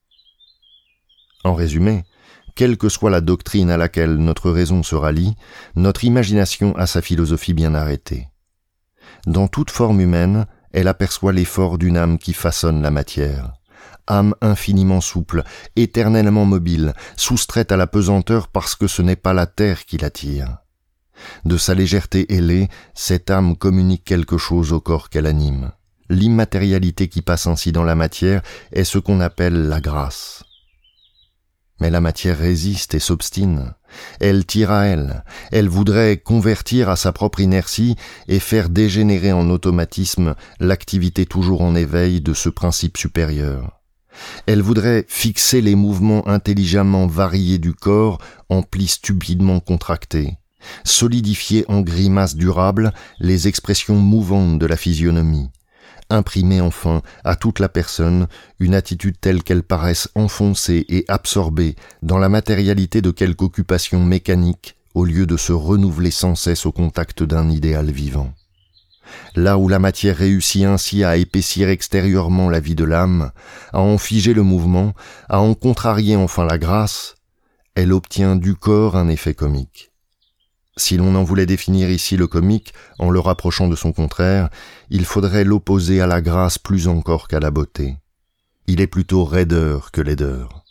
A: En résumé, quelle que soit la doctrine à laquelle notre raison se rallie, notre imagination a sa philosophie bien arrêtée. Dans toute forme humaine, elle aperçoit l'effort d'une âme qui façonne la matière. Âme infiniment souple, éternellement mobile, soustraite à la pesanteur parce que ce n'est pas la terre qui l'attire. De sa légèreté ailée, cette âme communique quelque chose au corps qu'elle anime. L'immatérialité qui passe ainsi dans la matière est ce qu'on appelle la grâce. Mais la matière résiste et s'obstine. Elle tire à elle. Elle voudrait convertir à sa propre inertie et faire dégénérer en automatisme l'activité toujours en éveil de ce principe supérieur. Elle voudrait fixer les mouvements intelligemment variés du corps en plis stupidement contractés, solidifier en grimaces durables les expressions mouvantes de la physionomie, imprimer enfin à toute la personne une attitude telle qu'elle paraisse enfoncée et absorbée dans la matérialité de quelque occupation mécanique au lieu de se renouveler sans cesse au contact d'un idéal vivant. Là où la matière réussit ainsi à épaissir extérieurement la vie de l'âme, à en figer le mouvement, à en contrarier enfin la grâce, elle obtient du corps un effet comique. Si l'on en voulait définir ici le comique en le rapprochant de son contraire, il faudrait l'opposer à la grâce plus encore qu'à la beauté. Il est plutôt raideur que laideur.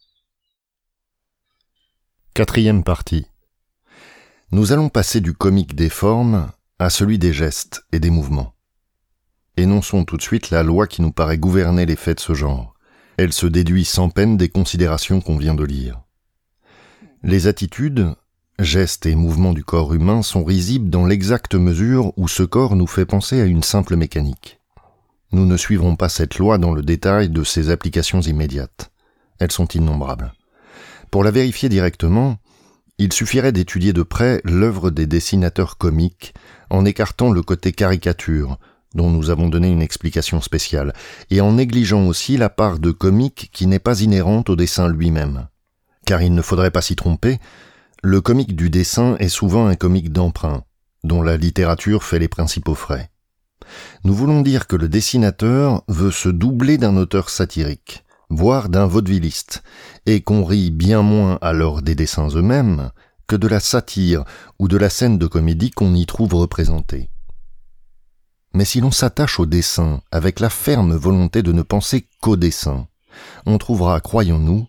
A: Quatrième partie. Nous allons passer du comique des formes à celui des gestes et des mouvements. Énonçons tout de suite la loi qui nous paraît gouverner les faits de ce genre. Elle se déduit sans peine des considérations qu'on vient de lire. Les attitudes, gestes et mouvements du corps humain sont risibles dans l'exacte mesure où ce corps nous fait penser à une simple mécanique. Nous ne suivrons pas cette loi dans le détail de ses applications immédiates. Elles sont innombrables. Pour la vérifier directement, il suffirait d'étudier de près l'œuvre des dessinateurs comiques en écartant le côté caricature, dont nous avons donné une explication spéciale, et en négligeant aussi la part de comique qui n'est pas inhérente au dessin lui-même. Car il ne faudrait pas s'y tromper, le comique du dessin est souvent un comique d'emprunt, dont la littérature fait les principaux frais. Nous voulons dire que le dessinateur veut se doubler d'un auteur satirique, voire d'un vaudevilliste, et qu'on rit bien moins alors des dessins eux-mêmes que de la satire ou de la scène de comédie qu'on y trouve représentée. Mais si l'on s'attache au dessin avec la ferme volonté de ne penser qu'au dessin, on trouvera, croyons-nous,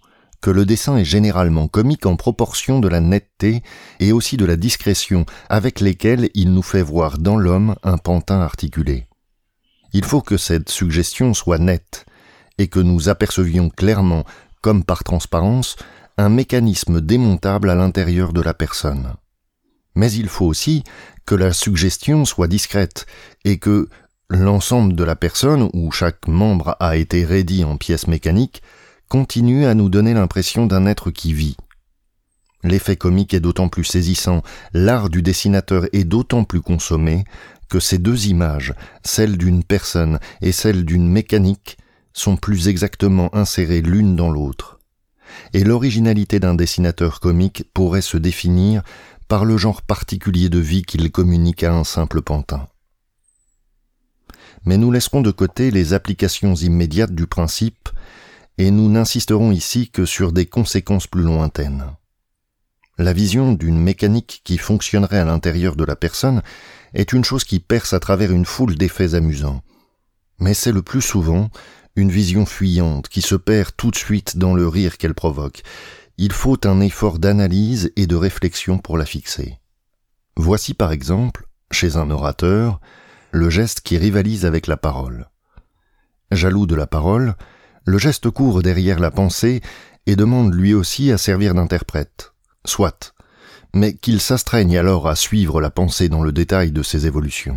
A: que le dessin est généralement comique en proportion de la netteté et aussi de la discrétion avec lesquelles il nous fait voir dans l'homme un pantin articulé. Il faut que cette suggestion soit nette et que nous apercevions clairement, comme par transparence, un mécanisme démontable à l'intérieur de la personne. Mais il faut aussi que la suggestion soit discrète et que l'ensemble de la personne, où chaque membre a été raidi en pièces mécaniques, continue à nous donner l'impression d'un être qui vit. L'effet comique est d'autant plus saisissant, l'art du dessinateur est d'autant plus consommé que ces deux images, celle d'une personne et celle d'une mécanique, sont plus exactement insérées l'une dans l'autre. Et l'originalité d'un dessinateur comique pourrait se définir par le genre particulier de vie qu'il communique à un simple pantin. Mais nous laisserons de côté les applications immédiates du principe et nous n'insisterons ici que sur des conséquences plus lointaines. La vision d'une mécanique qui fonctionnerait à l'intérieur de la personne est une chose qui perce à travers une foule d'effets amusants. Mais c'est le plus souvent une vision fuyante qui se perd tout de suite dans le rire qu'elle provoque. Il faut un effort d'analyse et de réflexion pour la fixer. Voici par exemple, chez un orateur, le geste qui rivalise avec la parole. Jaloux de la parole, le geste court derrière la pensée et demande lui aussi à servir d'interprète. Soit, mais qu'il s'astreigne alors à suivre la pensée dans le détail de ses évolutions.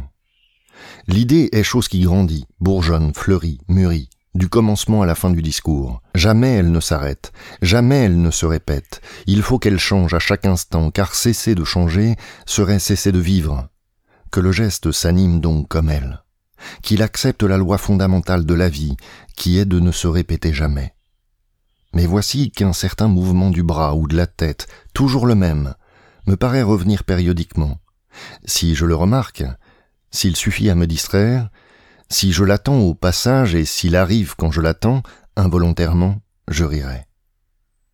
A: L'idée est chose qui grandit, bourgeonne, fleurit, mûrit, du commencement à la fin du discours. Jamais elle ne s'arrête, jamais elle ne se répète. Il faut qu'elle change à chaque instant, car cesser de changer serait cesser de vivre. Que le geste s'anime donc comme elle. Qu'il accepte la loi fondamentale de la vie, qui est de ne se répéter jamais. Mais voici qu'un certain mouvement du bras ou de la tête, toujours le même, me paraît revenir périodiquement. Si je le remarque, s'il suffit à me distraire, si je l'attends au passage et s'il arrive quand je l'attends, involontairement, je rirai. Pourquoi ?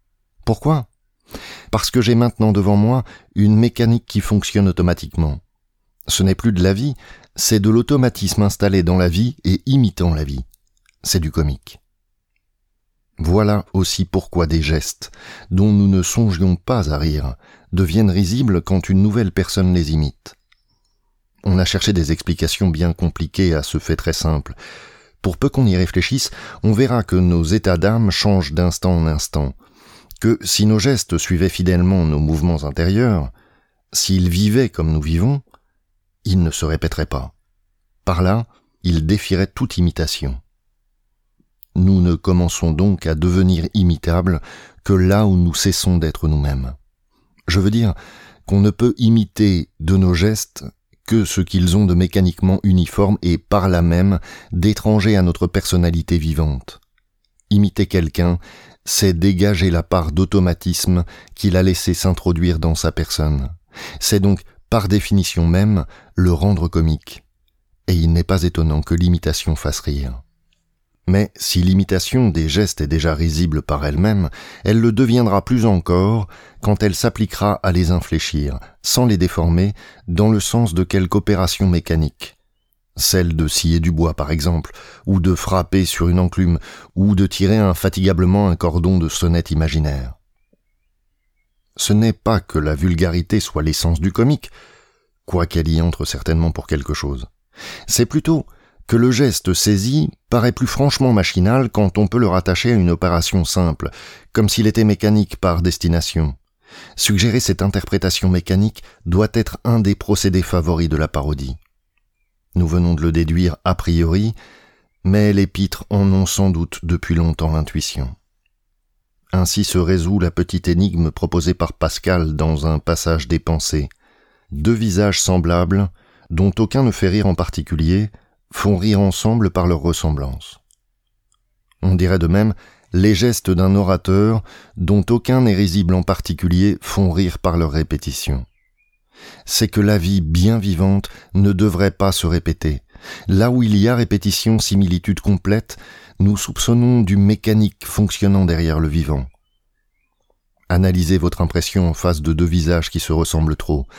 A: Parce que j'ai maintenant devant moi une mécanique qui fonctionne automatiquement. Ce n'est plus de la vie, c'est de l'automatisme installé dans la vie et imitant la vie. C'est du comique. Voilà aussi pourquoi des gestes, dont nous ne songions pas à rire, deviennent risibles quand une nouvelle personne les imite. On a cherché des explications bien compliquées à ce fait très simple. Pour peu qu'on y réfléchisse, on verra que nos états d'âme changent d'instant en instant, que si nos gestes suivaient fidèlement nos mouvements intérieurs, s'ils vivaient comme nous vivons, ils ne se répéteraient pas. Par là, ils défieraient toute imitation. Nous ne commençons donc à devenir imitables que là où nous cessons d'être nous-mêmes. Je veux dire qu'on ne peut imiter de nos gestes que ce qu'ils ont de mécaniquement uniforme et par là même d'étranger à notre personnalité vivante. Imiter quelqu'un, c'est dégager la part d'automatisme qu'il a laissé s'introduire dans sa personne. C'est donc, par définition même, le rendre comique. Et il n'est pas étonnant que l'imitation fasse rire. Mais si l'imitation des gestes est déjà risible par elle-même, elle le deviendra plus encore quand elle s'appliquera à les infléchir, sans les déformer, dans le sens de quelque opération mécanique. Celle de scier du bois par exemple, ou de frapper sur une enclume, ou de tirer infatigablement un cordon de sonnette imaginaire. Ce n'est pas que la vulgarité soit l'essence du comique, quoiqu'elle y entre certainement pour quelque chose. C'est plutôt que le geste saisi paraît plus franchement machinal quand on peut le rattacher à une opération simple, comme s'il était mécanique par destination. Suggérer cette interprétation mécanique doit être un des procédés favoris de la parodie. Nous venons de le déduire a priori, mais les pitres en ont sans doute depuis longtemps l'intuition. Ainsi se résout la petite énigme proposée par Pascal dans un passage des Pensées. Deux visages semblables, dont aucun ne fait rire en particulier, font rire ensemble par leur ressemblance. On dirait de même, les gestes d'un orateur, dont aucun n'est risible en particulier, font rire par leur répétition. C'est que la vie bien vivante ne devrait pas se répéter. Là où il y a répétition, similitude complète, nous soupçonnons du mécanique fonctionnant derrière le vivant. Analysez votre impression en face de deux visages qui se ressemblent trop.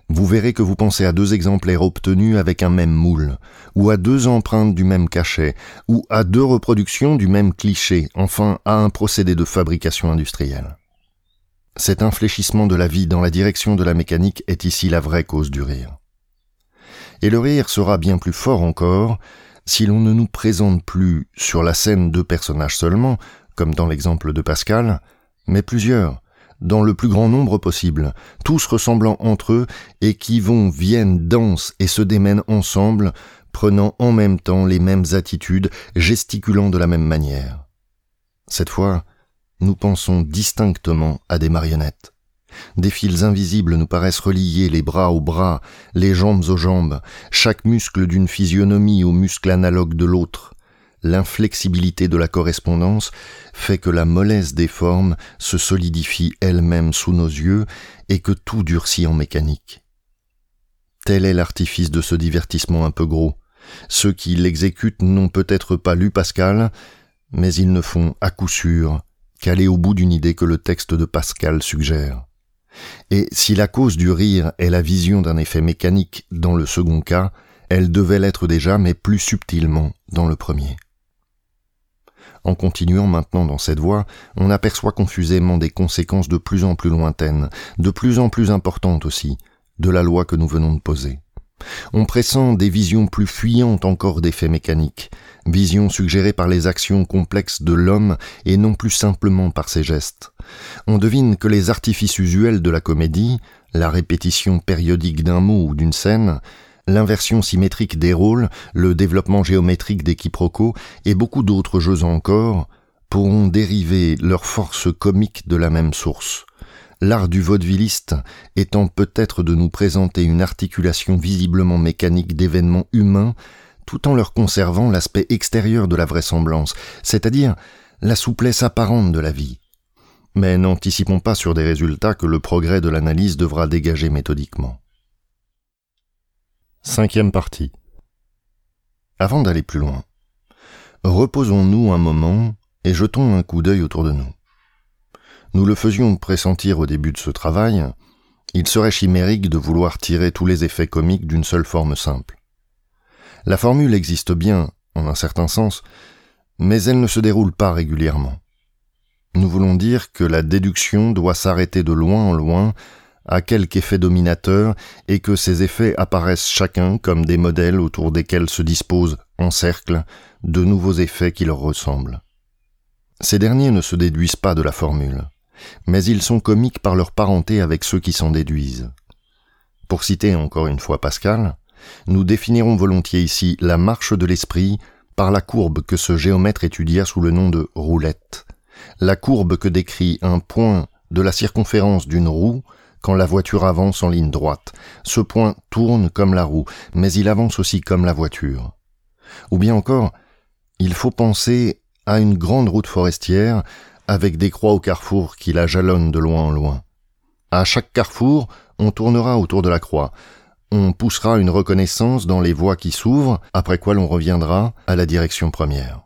A: vous verrez que vous pensez à 2 exemplaires obtenus avec un même moule, ou à 2 empreintes du même cachet, ou à 2 reproductions du même cliché, enfin à un procédé de fabrication industrielle. Cet infléchissement de la vie dans la direction de la mécanique est ici la vraie cause du rire. Et le rire sera bien plus fort encore si l'on ne nous présente plus sur la scène 2 personnages seulement, comme dans l'exemple de Pascal, mais plusieurs, dans le plus grand nombre possible, tous ressemblant entre eux et qui vont, viennent, dansent et se démènent ensemble, prenant en même temps les mêmes attitudes, gesticulant de la même manière. Cette fois, nous pensons distinctement à des marionnettes. Des fils invisibles nous paraissent reliés, les bras aux bras, les jambes aux jambes, chaque muscle d'une physionomie au muscle analogue de l'autre. L'inflexibilité de la correspondance fait que la mollesse des formes se solidifie elle-même sous nos yeux et que tout durcit en mécanique. Tel est l'artifice de ce divertissement un peu gros. Ceux qui l'exécutent n'ont peut-être pas lu Pascal, mais ils ne font à coup sûr qu'aller au bout d'une idée que le texte de Pascal suggère. Et si la cause du rire est la vision d'un effet mécanique dans le second cas, elle devait l'être déjà, mais plus subtilement dans le premier. En continuant maintenant dans cette voie, on aperçoit confusément des conséquences de plus en plus lointaines, de plus en plus importantes aussi, de la loi que nous venons de poser. On pressent des visions plus fuyantes encore d'effets mécaniques, visions suggérées par les actions complexes de l'homme et non plus simplement par ses gestes. On devine que les artifices usuels de la comédie, la répétition périodique d'un mot ou d'une scène, l'inversion symétrique des rôles, le développement géométrique des quiproquos et beaucoup d'autres jeux encore pourront dériver leur force comique de la même source. L'art du vaudevilliste étant peut-être de nous présenter une articulation visiblement mécanique d'événements humains tout en leur conservant l'aspect extérieur de la vraisemblance, c'est-à-dire la souplesse apparente de la vie. Mais n'anticipons pas sur des résultats que le progrès de l'analyse devra dégager méthodiquement. 5e partie. Avant d'aller plus loin, reposons-nous un moment et jetons un coup d'œil autour de nous. Nous le faisions pressentir au début de ce travail, il serait chimérique de vouloir tirer tous les effets comiques d'une seule forme simple. La formule existe bien, en un certain sens, mais elle ne se déroule pas régulièrement. Nous voulons dire que la déduction doit s'arrêter de loin en loin à quelque effet dominateur et que ces effets apparaissent chacun comme des modèles autour desquels se disposent, en cercle, de nouveaux effets qui leur ressemblent. Ces derniers ne se déduisent pas de la formule, mais ils sont comiques par leur parenté avec ceux qui s'en déduisent. Pour citer encore une fois Pascal, nous définirons volontiers ici la marche de l'esprit par la courbe que ce géomètre étudia sous le nom de roulette, la courbe que décrit un point de la circonférence d'une roue quand la voiture avance en ligne droite. Ce point tourne comme la roue, mais il avance aussi comme la voiture. Ou bien encore, il faut penser à une grande route forestière avec des croix au carrefour qui la jalonnent de loin en loin. À chaque carrefour, on tournera autour de la croix. On poussera une reconnaissance dans les voies qui s'ouvrent, après quoi l'on reviendra à la direction première.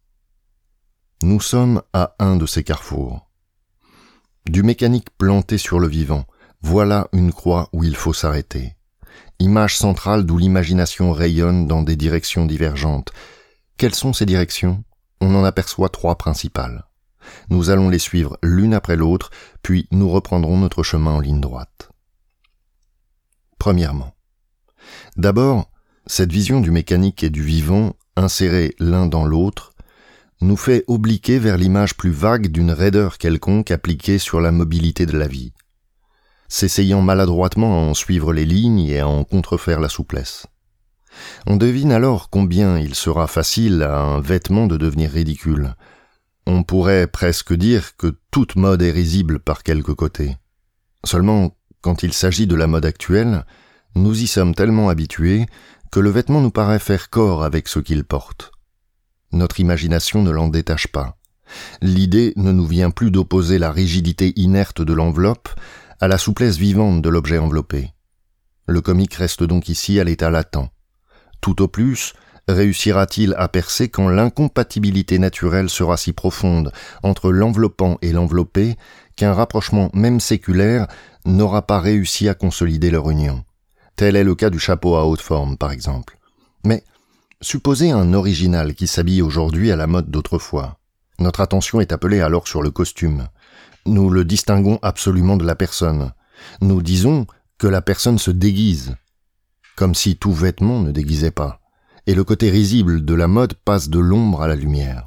A: Nous sommes à un de ces carrefours. Du mécanique planté sur le vivant, voilà une croix où il faut s'arrêter. Image centrale d'où l'imagination rayonne dans des directions divergentes. Quelles sont ces directions ? On en aperçoit 3 principales. Nous allons les suivre l'une après l'autre, puis nous reprendrons notre chemin en ligne droite. Premièrement, d'abord, cette vision du mécanique et du vivant, insérés l'un dans l'autre, nous fait obliquer vers l'image plus vague d'une raideur quelconque appliquée sur la mobilité de la vie, s'essayant maladroitement à en suivre les lignes et à en contrefaire la souplesse. On devine alors combien il sera facile à un vêtement de devenir ridicule. On pourrait presque dire que toute mode est risible par quelque côté. Seulement, quand il s'agit de la mode actuelle, nous y sommes tellement habitués que le vêtement nous paraît faire corps avec ce qu'il porte. Notre imagination ne l'en détache pas. L'idée ne nous vient plus d'opposer la rigidité inerte de l'enveloppe à la souplesse vivante de l'objet enveloppé. Le comique reste donc ici à l'état latent. Tout au plus, réussira-t-il à percer quand l'incompatibilité naturelle sera si profonde entre l'enveloppant et l'enveloppé qu'un rapprochement même séculaire n'aura pas réussi à consolider leur union. Tel est le cas du chapeau à haute forme, par exemple. Mais supposez un original qui s'habille aujourd'hui à la mode d'autrefois. Notre attention est appelée alors sur le costume. Nous le distinguons absolument de la personne. Nous disons que la personne se déguise, comme si tout vêtement ne déguisait pas, et le côté risible de la mode passe de l'ombre à la lumière.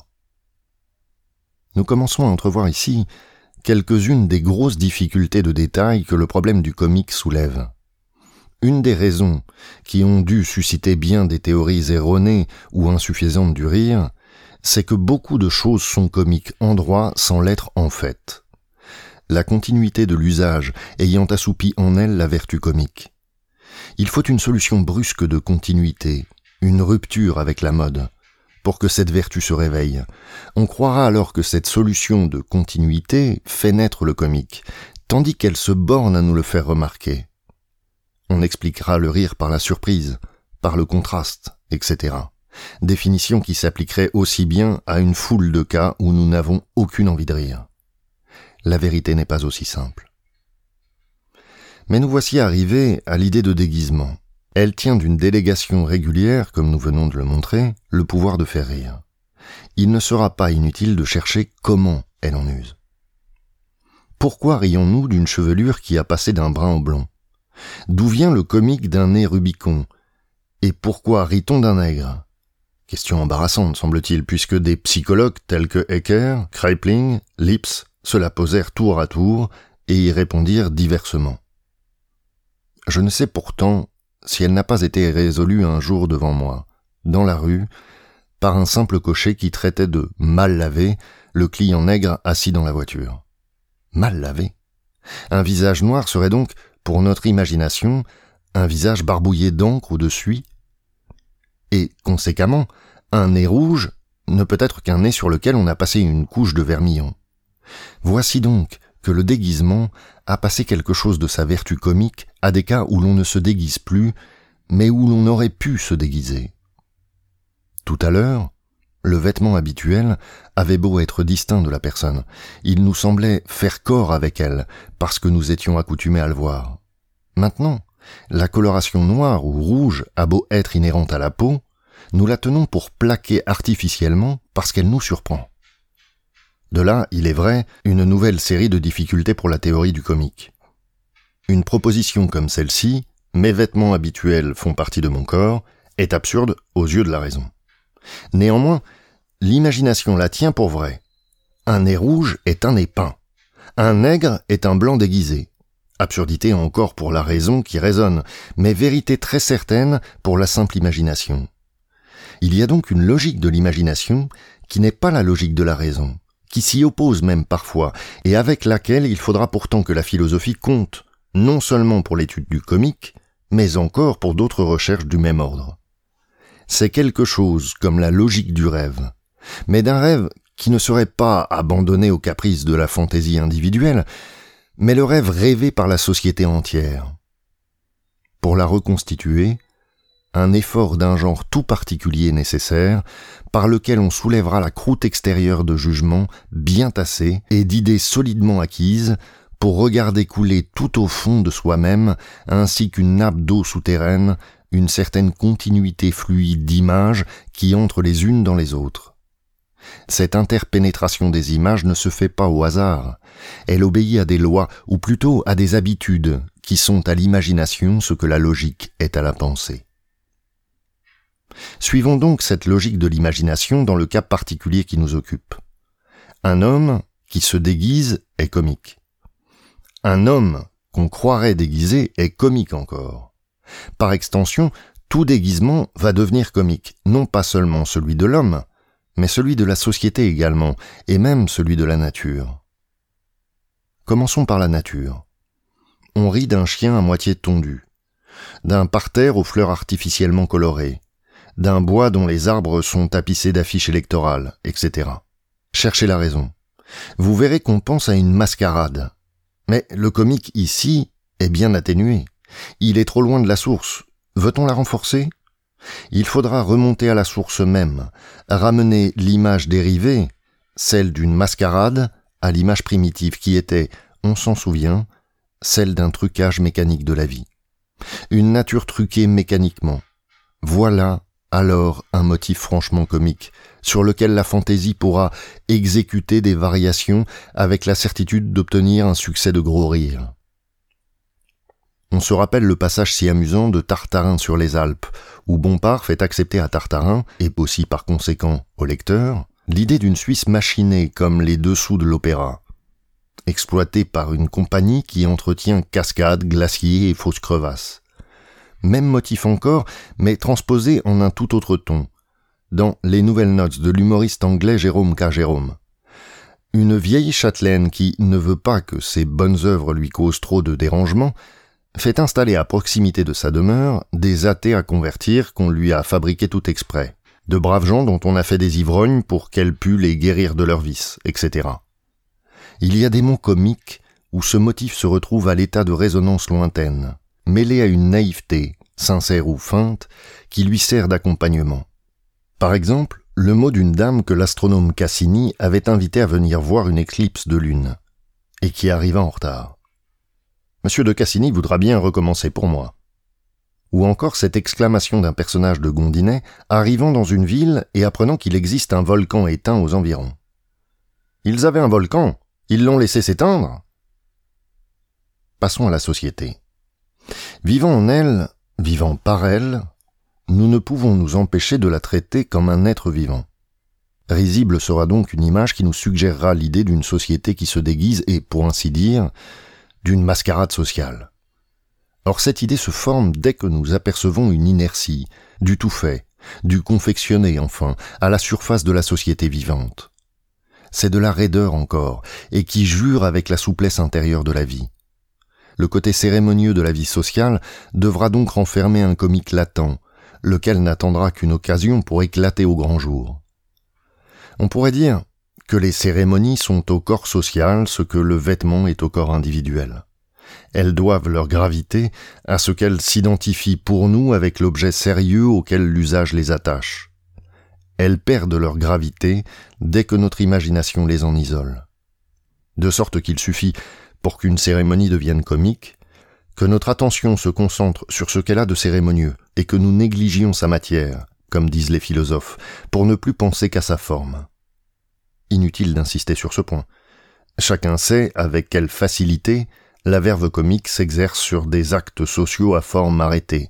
A: Nous commençons à entrevoir ici quelques-unes des grosses difficultés de détail que le problème du comique soulève. Une des raisons qui ont dû susciter bien des théories erronées ou insuffisantes du rire, c'est que beaucoup de choses sont comiques en droit sans l'être en fait. La continuité de l'usage ayant assoupi en elle la vertu comique. Il faut une solution brusque de continuité, une rupture avec la mode, pour que cette vertu se réveille. On croira alors que cette solution de continuité fait naître le comique, tandis qu'elle se borne à nous le faire remarquer. On expliquera le rire par la surprise, par le contraste, etc. Définition qui s'appliquerait aussi bien à une foule de cas où nous n'avons aucune envie de rire. La vérité n'est pas aussi simple. Mais nous voici arrivés à l'idée de déguisement. Elle tient d'une délégation régulière, comme nous venons de le montrer, le pouvoir de faire rire. Il ne sera pas inutile de chercher comment elle en use. Pourquoi rions-nous d'une chevelure qui a passé d'un brun au blond ? D'où vient le comique d'un nez Rubicon ? Et pourquoi rit-on d'un nègre ? Question embarrassante, semble-t-il, puisque des psychologues tels que Ecker, Kraepelin, Lips se la posèrent tour à tour et y répondirent diversement. Je ne sais pourtant si elle n'a pas été résolue un jour devant moi, dans la rue, par un simple cocher qui traitait de mal lavé le client nègre assis dans la voiture. Mal lavé ? Un visage noir serait donc, pour notre imagination, un visage barbouillé d'encre ou de suie. Et, conséquemment, un nez rouge ne peut être qu'un nez sur lequel on a passé une couche de vermillon. Voici donc que le déguisement a passé quelque chose de sa vertu comique à des cas où l'on ne se déguise plus, mais où l'on aurait pu se déguiser. Tout à l'heure, le vêtement habituel avait beau être distinct de la personne, il nous semblait faire corps avec elle, parce que nous étions accoutumés à le voir. Maintenant, la coloration noire ou rouge a beau être inhérente à la peau, nous la tenons pour plaquer artificiellement parce qu'elle nous surprend. De là, il est vrai, une nouvelle série de difficultés pour la théorie du comique. Une proposition comme celle-ci, « Mes vêtements habituels font partie de mon corps », est absurde aux yeux de la raison. Néanmoins, l'imagination la tient pour vraie. Un nez rouge est un nez peint. Un nègre est un blanc déguisé. Absurdité encore pour la raison qui raisonne, mais vérité très certaine pour la simple imagination. Il y a donc une logique de l'imagination qui n'est pas la logique de la raison, qui s'y oppose même parfois, et avec laquelle il faudra pourtant que la philosophie compte, non seulement pour l'étude du comique, mais encore pour d'autres recherches du même ordre. C'est quelque chose comme la logique du rêve, mais d'un rêve qui ne serait pas abandonné aux caprices de la fantaisie individuelle, mais le rêve rêvé par la société entière. Pour la reconstituer, un effort d'un genre tout particulier est nécessaire, par lequel on soulèvera la croûte extérieure de jugement bien tassée et d'idées solidement acquises pour regarder couler tout au fond de soi-même, ainsi qu'une nappe d'eau souterraine, une certaine continuité fluide d'images qui entrent les unes dans les autres. Cette interpénétration des images ne se fait pas au hasard. Elle obéit à des lois, ou plutôt à des habitudes, qui sont à l'imagination ce que la logique est à la pensée. Suivons donc cette logique de l'imagination dans le cas particulier qui nous occupe. Un homme qui se déguise est comique. Un homme qu'on croirait déguisé est comique encore. Par extension, tout déguisement va devenir comique, non pas seulement celui de l'homme, mais celui de la société également, et même celui de la nature. Commençons par la nature. On rit d'un chien à moitié tondu, d'un parterre aux fleurs artificiellement colorées, d'un bois dont les arbres sont tapissés d'affiches électorales, etc. Cherchez la raison. Vous verrez qu'on pense à une mascarade. Mais le comique ici est bien atténué. Il est trop loin de la source. Veut-on la renforcer ? Il faudra remonter à la source même, ramener l'image dérivée, celle d'une mascarade, à l'image primitive qui était, on s'en souvient, celle d'un trucage mécanique de la vie. Une nature truquée mécaniquement. Voilà alors un motif franchement comique, sur lequel la fantaisie pourra exécuter des variations avec la certitude d'obtenir un succès de gros rire. On se rappelle le passage si amusant de Tartarin sur les Alpes, où Bompard fait accepter à Tartarin, et aussi par conséquent au lecteur, l'idée d'une Suisse machinée comme les dessous de l'opéra, exploitée par une compagnie qui entretient cascades, glaciers et fausses crevasses. Même motif encore, mais transposé en un tout autre ton, dans Les Nouvelles Notes de l'humoriste anglais Jérôme K. Jérôme. Une vieille châtelaine qui ne veut pas que ses bonnes œuvres lui causent trop de dérangement, fait installer à proximité de sa demeure des athées à convertir qu'on lui a fabriqués tout exprès, de braves gens dont on a fait des ivrognes pour qu'elles puent les guérir de leurs vices, etc. Il y a des mots comiques où ce motif se retrouve à l'état de résonance lointaine, mêlé à une naïveté, sincère ou feinte, qui lui sert d'accompagnement. Par exemple, le mot d'une dame que l'astronome Cassini avait invité à venir voir une éclipse de lune, et qui arriva en retard. Monsieur de Cassini voudra bien recommencer pour moi. Ou encore cette exclamation d'un personnage de Gondinet arrivant dans une ville et apprenant qu'il existe un volcan éteint aux environs. Ils avaient un volcan, ils l'ont laissé s'éteindre. Passons à la société. Vivant en elle, vivant par elle, nous ne pouvons nous empêcher de la traiter comme un être vivant. Risible sera donc une image qui nous suggérera l'idée d'une société qui se déguise et, pour ainsi dire, d'une mascarade sociale. Or cette idée se forme dès que nous apercevons une inertie, du tout fait, du confectionné enfin, à la surface de la société vivante. C'est de la raideur encore, et qui jure avec la souplesse intérieure de la vie. Le côté cérémonieux de la vie sociale devra donc renfermer un comique latent, lequel n'attendra qu'une occasion pour éclater au grand jour. On pourrait dire que les cérémonies sont au corps social ce que le vêtement est au corps individuel. Elles doivent leur gravité à ce qu'elles s'identifient pour nous avec l'objet sérieux auquel l'usage les attache. Elles perdent leur gravité dès que notre imagination les en isole. De sorte qu'il suffit, pour qu'une cérémonie devienne comique, que notre attention se concentre sur ce qu'elle a de cérémonieux et que nous négligions sa matière, comme disent les philosophes, pour ne plus penser qu'à sa forme. Inutile d'insister sur ce point. Chacun sait avec quelle facilité la verve comique s'exerce sur des actes sociaux à forme arrêtée,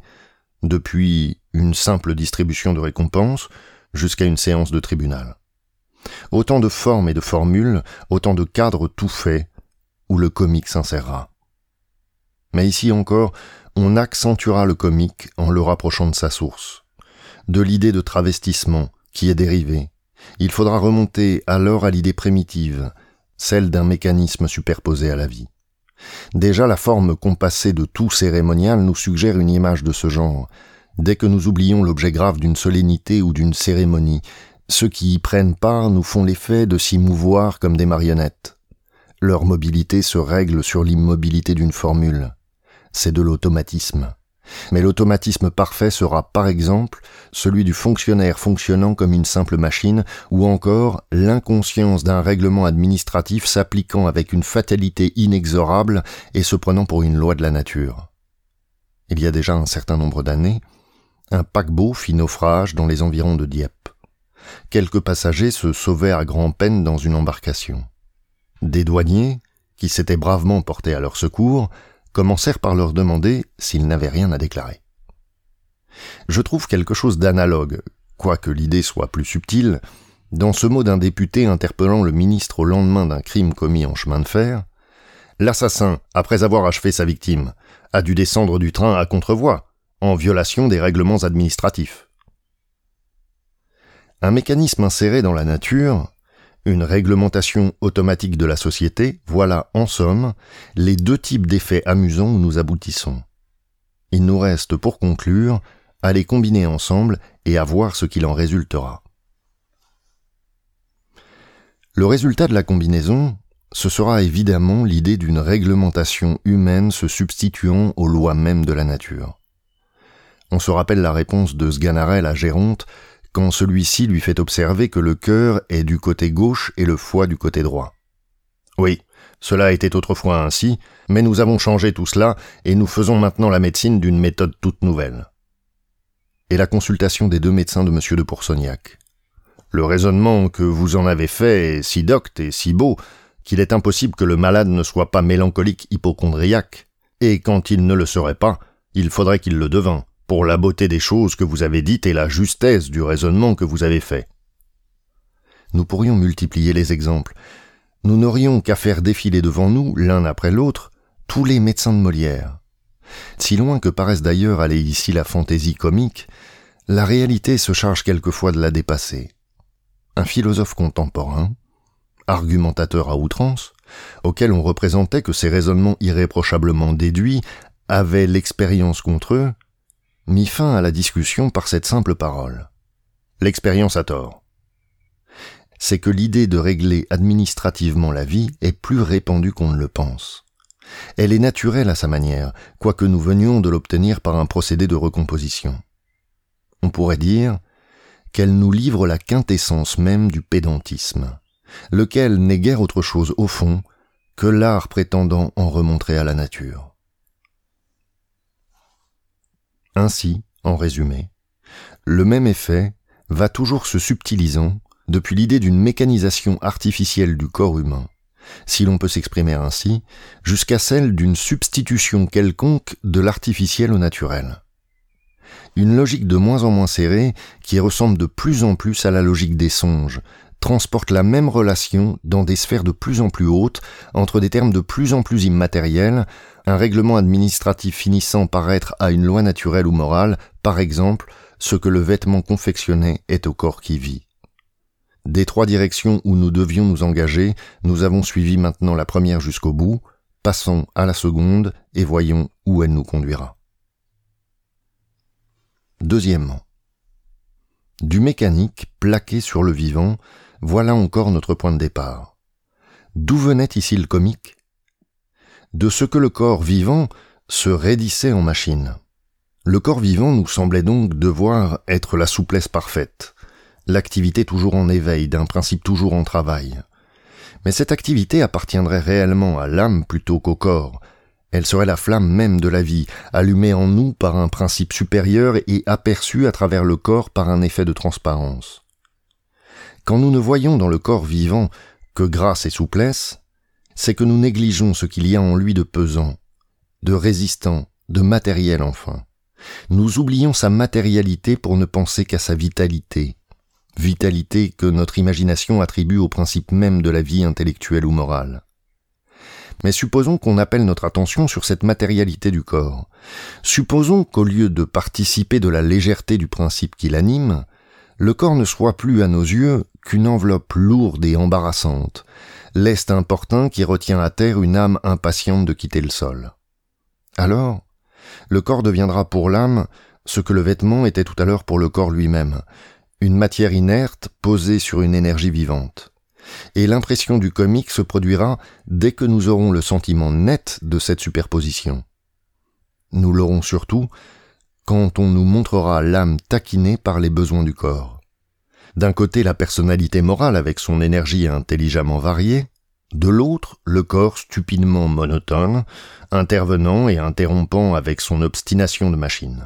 A: depuis une simple distribution de récompenses jusqu'à une séance de tribunal. Autant de formes et de formules, autant de cadres tout faits où le comique s'insérera. Mais ici encore, on accentuera le comique en le rapprochant de sa source, de l'idée de travestissement qui est dérivée. Il faudra remonter alors à l'idée primitive, celle d'un mécanisme superposé à la vie. Déjà la forme compassée de tout cérémonial nous suggère une image de ce genre. Dès que nous oublions l'objet grave d'une solennité ou d'une cérémonie, ceux qui y prennent part nous font l'effet de s'y mouvoir comme des marionnettes. Leur mobilité se règle sur l'immobilité d'une formule. C'est de l'automatisme. Mais l'automatisme parfait sera, par exemple, celui du fonctionnaire fonctionnant comme une simple machine, ou encore l'inconscience d'un règlement administratif s'appliquant avec une fatalité inexorable et se prenant pour une loi de la nature. Il y a déjà un certain nombre d'années, un paquebot fit naufrage dans les environs de Dieppe. Quelques passagers se sauvaient à grand-peine dans une embarcation. Des douaniers, qui s'étaient bravement portés à leur secours, commencèrent par leur demander s'ils n'avaient rien à déclarer. Je trouve quelque chose d'analogue, quoique l'idée soit plus subtile, dans ce mot d'un député interpellant le ministre au lendemain d'un crime commis en chemin de fer. L'assassin, après avoir achevé sa victime, a dû descendre du train à contrevoie, en violation des règlements administratifs. Un mécanisme inséré dans la nature, une réglementation automatique de la société, voilà, en somme, les deux types d'effets amusants où nous aboutissons. Il nous reste, pour conclure, à les combiner ensemble et à voir ce qu'il en résultera. Le résultat de la combinaison, ce sera évidemment l'idée d'une réglementation humaine se substituant aux lois mêmes de la nature. On se rappelle la réponse de Sganarelle à Géronte quand celui-ci lui fait observer que le cœur est du côté gauche et le foie du côté droit. Oui, Cela était autrefois ainsi, mais nous avons changé tout cela et nous faisons maintenant la médecine d'une méthode toute nouvelle. » Et la consultation des 2 médecins de M. de Pourceaugnac. « Le raisonnement que vous en avez fait est si docte et si beau qu'il est impossible que le malade ne soit pas mélancolique hypocondriaque, et quand il ne le serait pas, il faudrait qu'il le devînt, pour la beauté des choses que vous avez dites et la justesse du raisonnement que vous avez fait. » Nous pourrions multiplier les exemples. Nous n'aurions qu'à faire défiler devant nous, l'un après l'autre, tous les médecins de Molière. Si loin que paraisse d'ailleurs aller ici la fantaisie comique, la réalité se charge quelquefois de la dépasser. Un philosophe contemporain, argumentateur à outrance, auquel on représentait que ses raisonnements irréprochablement déduits avaient l'expérience contre eux, mit fin à la discussion par cette simple parole. L'expérience a tort. C'est que l'idée de régler administrativement la vie est plus répandue qu'on ne le pense. Elle est naturelle à sa manière, quoique nous venions de l'obtenir par un procédé de recomposition. On pourrait dire qu'elle nous livre la quintessence même du pédantisme, lequel n'est guère autre chose au fond que l'art prétendant en remontrer à la nature. Ainsi, en résumé, le même effet va toujours se subtilisant depuis l'idée d'une mécanisation artificielle du corps humain, si l'on peut s'exprimer ainsi, jusqu'à celle d'une substitution quelconque de l'artificiel au naturel. Une logique de moins en moins serrée, qui ressemble de plus en plus à la logique des songes, transporte la même relation dans des sphères de plus en plus hautes, entre des termes de plus en plus immatériels, un règlement administratif finissant par être à une loi naturelle ou morale, par exemple, ce que le vêtement confectionné est au corps qui vit. Des 3 directions où nous devions nous engager, nous avons suivi maintenant la première jusqu'au bout, passons à la seconde et voyons où elle nous conduira. Deuxièmement, du mécanique plaqué sur le vivant, voilà encore notre point de départ. D'où venait ici le comique ? De ce que le corps vivant se raidissait en machine. Le corps vivant nous semblait donc devoir être la souplesse parfaite, l'activité toujours en éveil, d'un principe toujours en travail. Mais cette activité appartiendrait réellement à l'âme plutôt qu'au corps. Elle serait la flamme même de la vie, allumée en nous par un principe supérieur et aperçue à travers le corps par un effet de transparence. Quand nous ne voyons dans le corps vivant que grâce et souplesse, c'est que nous négligeons ce qu'il y a en lui de pesant, de résistant, de matériel enfin. Nous oublions sa matérialité pour ne penser qu'à sa vitalité, vitalité que notre imagination attribue au principe même de la vie intellectuelle ou morale. Mais supposons qu'on appelle notre attention sur cette matérialité du corps. Supposons qu'au lieu de participer de la légèreté du principe qui l'anime, le corps ne soit plus à nos yeux qu'une enveloppe lourde et embarrassante, lest importun qui retient à terre une âme impatiente de quitter le sol. Alors, le corps deviendra pour l'âme ce que le vêtement était tout à l'heure pour le corps lui-même, une matière inerte posée sur une énergie vivante. Et l'impression du comique se produira dès que nous aurons le sentiment net de cette superposition. Nous l'aurons surtout quand on nous montrera l'âme taquinée par les besoins du corps. D'un côté, la personnalité morale avec son énergie intelligemment variée, de l'autre, le corps stupidement monotone, intervenant et interrompant avec son obstination de machine.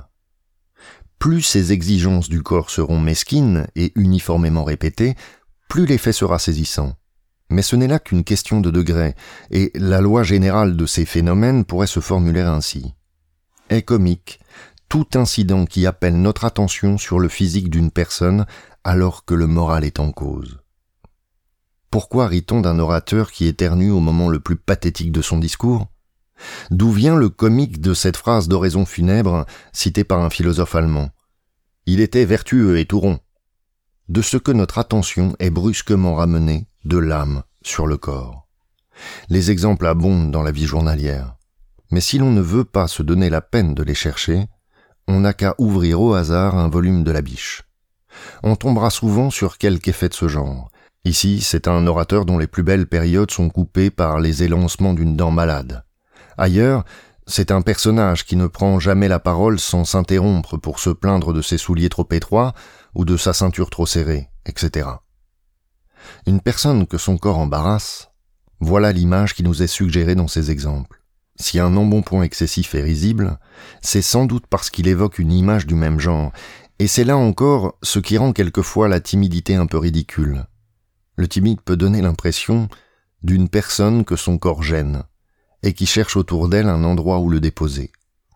A: Plus ces exigences du corps seront mesquines et uniformément répétées, plus l'effet sera saisissant. Mais ce n'est là qu'une question de degré, et la loi générale de ces phénomènes pourrait se formuler ainsi. Est comique tout incident qui appelle notre attention sur le physique d'une personne alors que le moral est en cause. Pourquoi rit-on d'un orateur qui éternue au moment le plus pathétique de son discours ? D'où vient le comique de cette phrase d'oraison funèbre citée par un philosophe allemand ? Il était vertueux et tout rond. De ce que notre attention est brusquement ramenée de l'âme sur le corps. Les exemples abondent dans la vie journalière. Mais si l'on ne veut pas se donner la peine de les chercher, on n'a qu'à ouvrir au hasard un volume de la Biche. On tombera souvent sur quelque effet de ce genre. Ici, c'est un orateur dont les plus belles périodes sont coupées par les élancements d'une dent malade. Ailleurs, c'est un personnage qui ne prend jamais la parole sans s'interrompre pour se plaindre de ses souliers trop étroits ou de sa ceinture trop serrée, etc. Une personne que son corps embarrasse Voilà l'image qui nous est suggérée dans ces exemples. Si un embonpoint excessif est risible, c'est sans doute parce qu'il évoque une image du même genre, et c'est là encore ce qui rend quelquefois la timidité un peu ridicule. Le timide peut donner l'impression d'une personne que son corps gêne, et qui cherche autour d'elle un endroit où le déposer.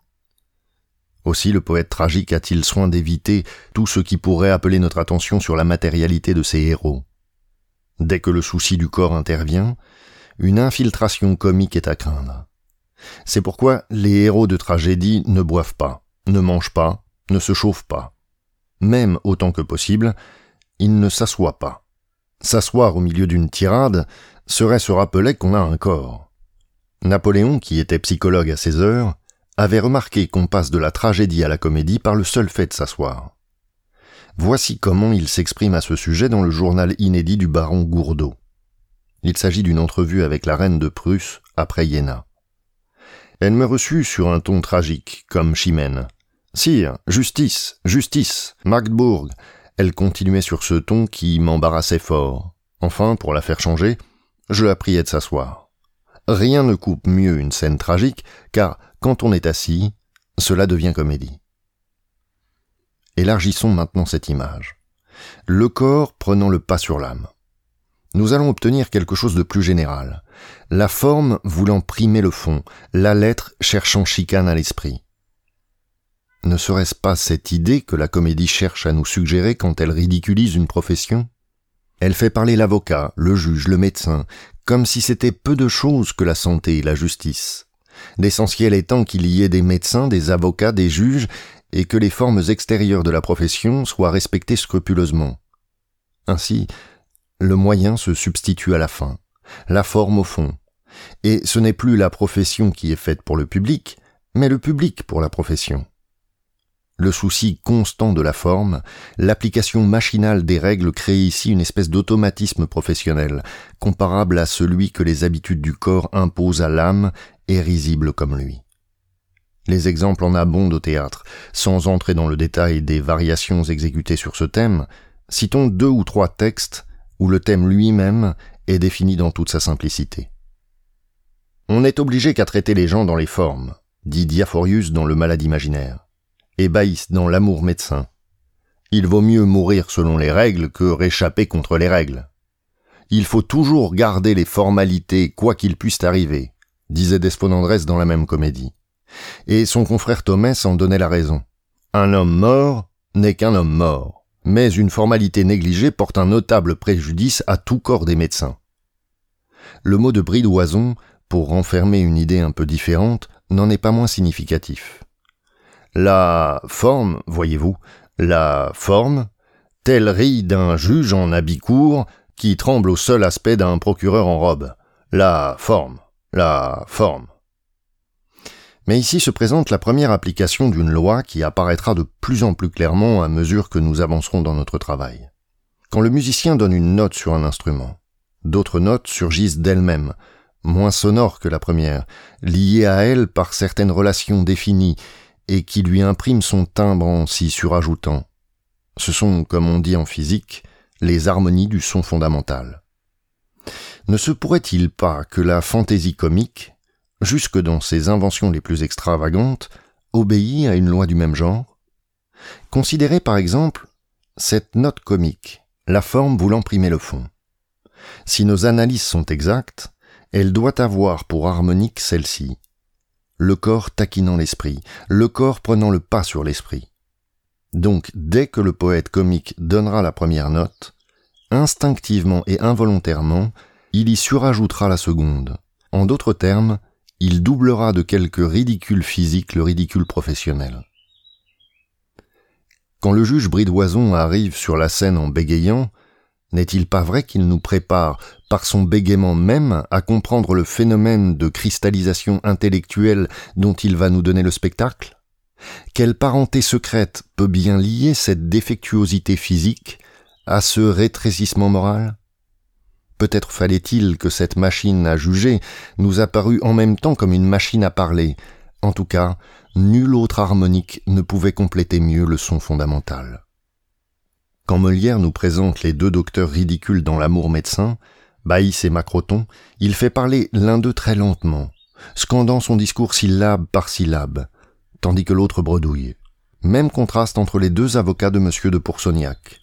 A: Aussi le poète tragique a-t-il soin d'éviter tout ce qui pourrait appeler notre attention sur la matérialité de ses héros. Dès que le souci du corps intervient, une infiltration comique est à craindre. C'est pourquoi les héros de tragédie ne boivent pas, ne mangent pas, ne se chauffent pas. Même autant que possible, ils ne s'assoient pas. S'asseoir au milieu d'une tirade serait se rappeler qu'on a un corps. Napoléon, qui était psychologue à ses heures, avait remarqué qu'on passe de la tragédie à la comédie par le seul fait de s'asseoir. Voici comment il s'exprime à ce sujet dans le journal inédit du baron Gourdeau. Il s'agit d'une entrevue avec la reine de Prusse après Iéna. Elle me reçut sur un ton tragique, comme Chimène. « Sire, justice, justice, Magdebourg !» Elle continuait sur ce ton qui m'embarrassait fort. Enfin, pour la faire changer, je la priai de s'asseoir. Rien ne coupe mieux une scène tragique, car quand on est assis, cela devient comédie. Élargissons maintenant cette image. Le corps prenant le pas sur l'âme. Nous allons obtenir quelque chose de plus général. La forme voulant primer le fond, la lettre cherchant chicane à l'esprit. Ne serait-ce pas cette idée que la comédie cherche à nous suggérer quand elle ridiculise une profession ? Elle fait parler l'avocat, le juge, le médecin, comme si c'était peu de choses que la santé et la justice. L'essentiel étant qu'il y ait des médecins, des avocats, des juges, et que les formes extérieures de la profession soient respectées scrupuleusement. Ainsi, le moyen se substitue à la fin, la forme au fond, et ce n'est plus la profession qui est faite pour le public, mais le public pour la profession. Le souci constant de la forme, l'application machinale des règles crée ici une espèce d'automatisme professionnel, comparable à celui que les habitudes du corps imposent à l'âme et risible comme lui. Les exemples en abondent au théâtre. Sans entrer dans le détail des variations exécutées sur ce thème, citons 2 ou 3 textes où le thème lui-même est défini dans toute sa simplicité. On n'est obligé qu'à traiter les gens dans les formes, dit Diaphorius dans Le Malade imaginaire, et Baïs dans L'Amour médecin. Il vaut mieux mourir selon les règles que réchapper contre les règles. Il faut toujours garder les formalités quoi qu'il puisse arriver, disait Desponandrès dans la même comédie. Et son confrère Thomès en donnait la raison. Un homme mort n'est qu'un homme mort, mais une formalité négligée porte un notable préjudice à tout corps des médecins. Le mot de Bridoison, pour renfermer une idée un peu différente, n'en est pas moins significatif. La forme, voyez-vous, la forme, telle rille d'un juge en habit court qui tremble au seul aspect d'un procureur en robe. La forme, la forme. Mais ici se présente la première application d'une loi qui apparaîtra de plus en plus clairement à mesure que nous avancerons dans notre travail. Quand le musicien donne une note sur un instrument, d'autres notes surgissent d'elles-mêmes, moins sonores que la première, liées à elle par certaines relations définies et qui lui impriment son timbre en s'y surajoutant. Ce sont, comme on dit en physique, les harmonies du son fondamental. Ne se pourrait-il pas que la fantaisie comique, jusque dans ses inventions les plus extravagantes, obéit à une loi du même genre ? Considérez par exemple cette note comique, la forme voulant primer le fond. Si nos analyses sont exactes, elle doit avoir pour harmonique celle-ci. Le corps taquinant l'esprit, le corps prenant le pas sur l'esprit. Donc, dès que le poète comique donnera la première note, instinctivement et involontairement, il y surajoutera la seconde. En d'autres termes, il doublera de quelque ridicule physique le ridicule professionnel. Quand le juge Bridoison arrive sur la scène en bégayant, n'est-il pas vrai qu'il nous prépare, par son bégaiement même, à comprendre le phénomène de cristallisation intellectuelle dont il va nous donner le spectacle ? Quelle parenté secrète peut bien lier cette défectuosité physique à ce rétrécissement moral ? Peut-être fallait-il que cette machine à juger nous apparût en même temps comme une machine à parler. En tout cas, nulle autre harmonique ne pouvait compléter mieux le son fondamental. Quand Molière nous présente les 2 docteurs ridicules dans L'Amour médecin, Baïs et Macroton, il fait parler l'un d'eux très lentement, scandant son discours syllabe par syllabe, tandis que l'autre bredouille. Même contraste entre les deux avocats de Monsieur de Poursognac.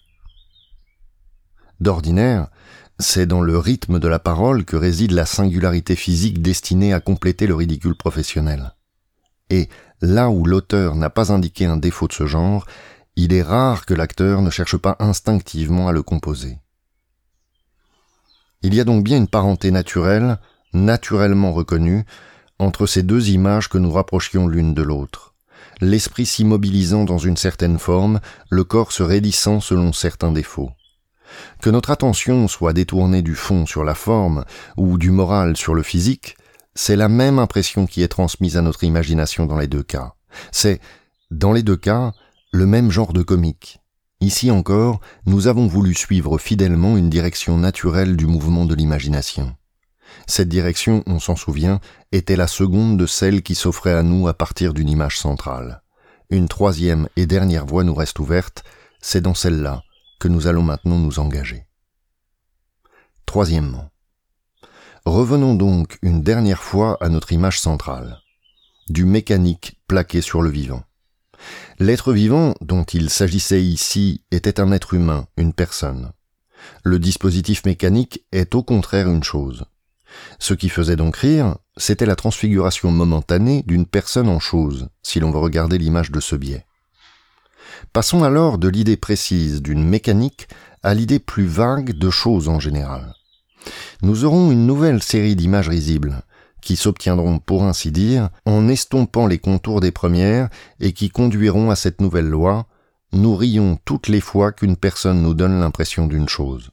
A: D'ordinaire, c'est dans le rythme de la parole que réside la singularité physique destinée à compléter le ridicule professionnel. Et là où l'auteur n'a pas indiqué un défaut de ce genre, il est rare que l'acteur ne cherche pas instinctivement à le composer. Il y a donc bien une parenté naturelle, naturellement reconnue, entre ces deux images que nous rapprochions l'une de l'autre. L'esprit s'immobilisant dans une certaine forme, le corps se raidissant selon certains défauts. Que notre attention soit détournée du fond sur la forme ou du moral sur le physique, c'est la même impression qui est transmise à notre imagination dans les deux cas. C'est, dans les deux cas, le même genre de comique. Ici encore, nous avons voulu suivre fidèlement une direction naturelle du mouvement de l'imagination. Cette direction, on s'en souvient, était la seconde de celle qui s'offrait à nous à partir d'une image centrale. Une troisième et dernière voie nous reste ouverte, c'est dans celle-là que nous allons maintenant nous engager. Troisièmement, revenons donc une dernière fois à notre image centrale, du mécanique plaqué sur le vivant. L'être vivant dont il s'agissait ici était un être humain, une personne. Le dispositif mécanique est au contraire une chose. Ce qui faisait donc rire, c'était la transfiguration momentanée d'une personne en chose, si l'on veut regarder l'image de ce biais. Passons alors de l'idée précise d'une mécanique à l'idée plus vague de choses en général. Nous aurons une nouvelle série d'images risibles, qui s'obtiendront pour ainsi dire en estompant les contours des premières et qui conduiront à cette nouvelle loi, nous rions toutes les fois qu'une personne nous donne l'impression d'une chose.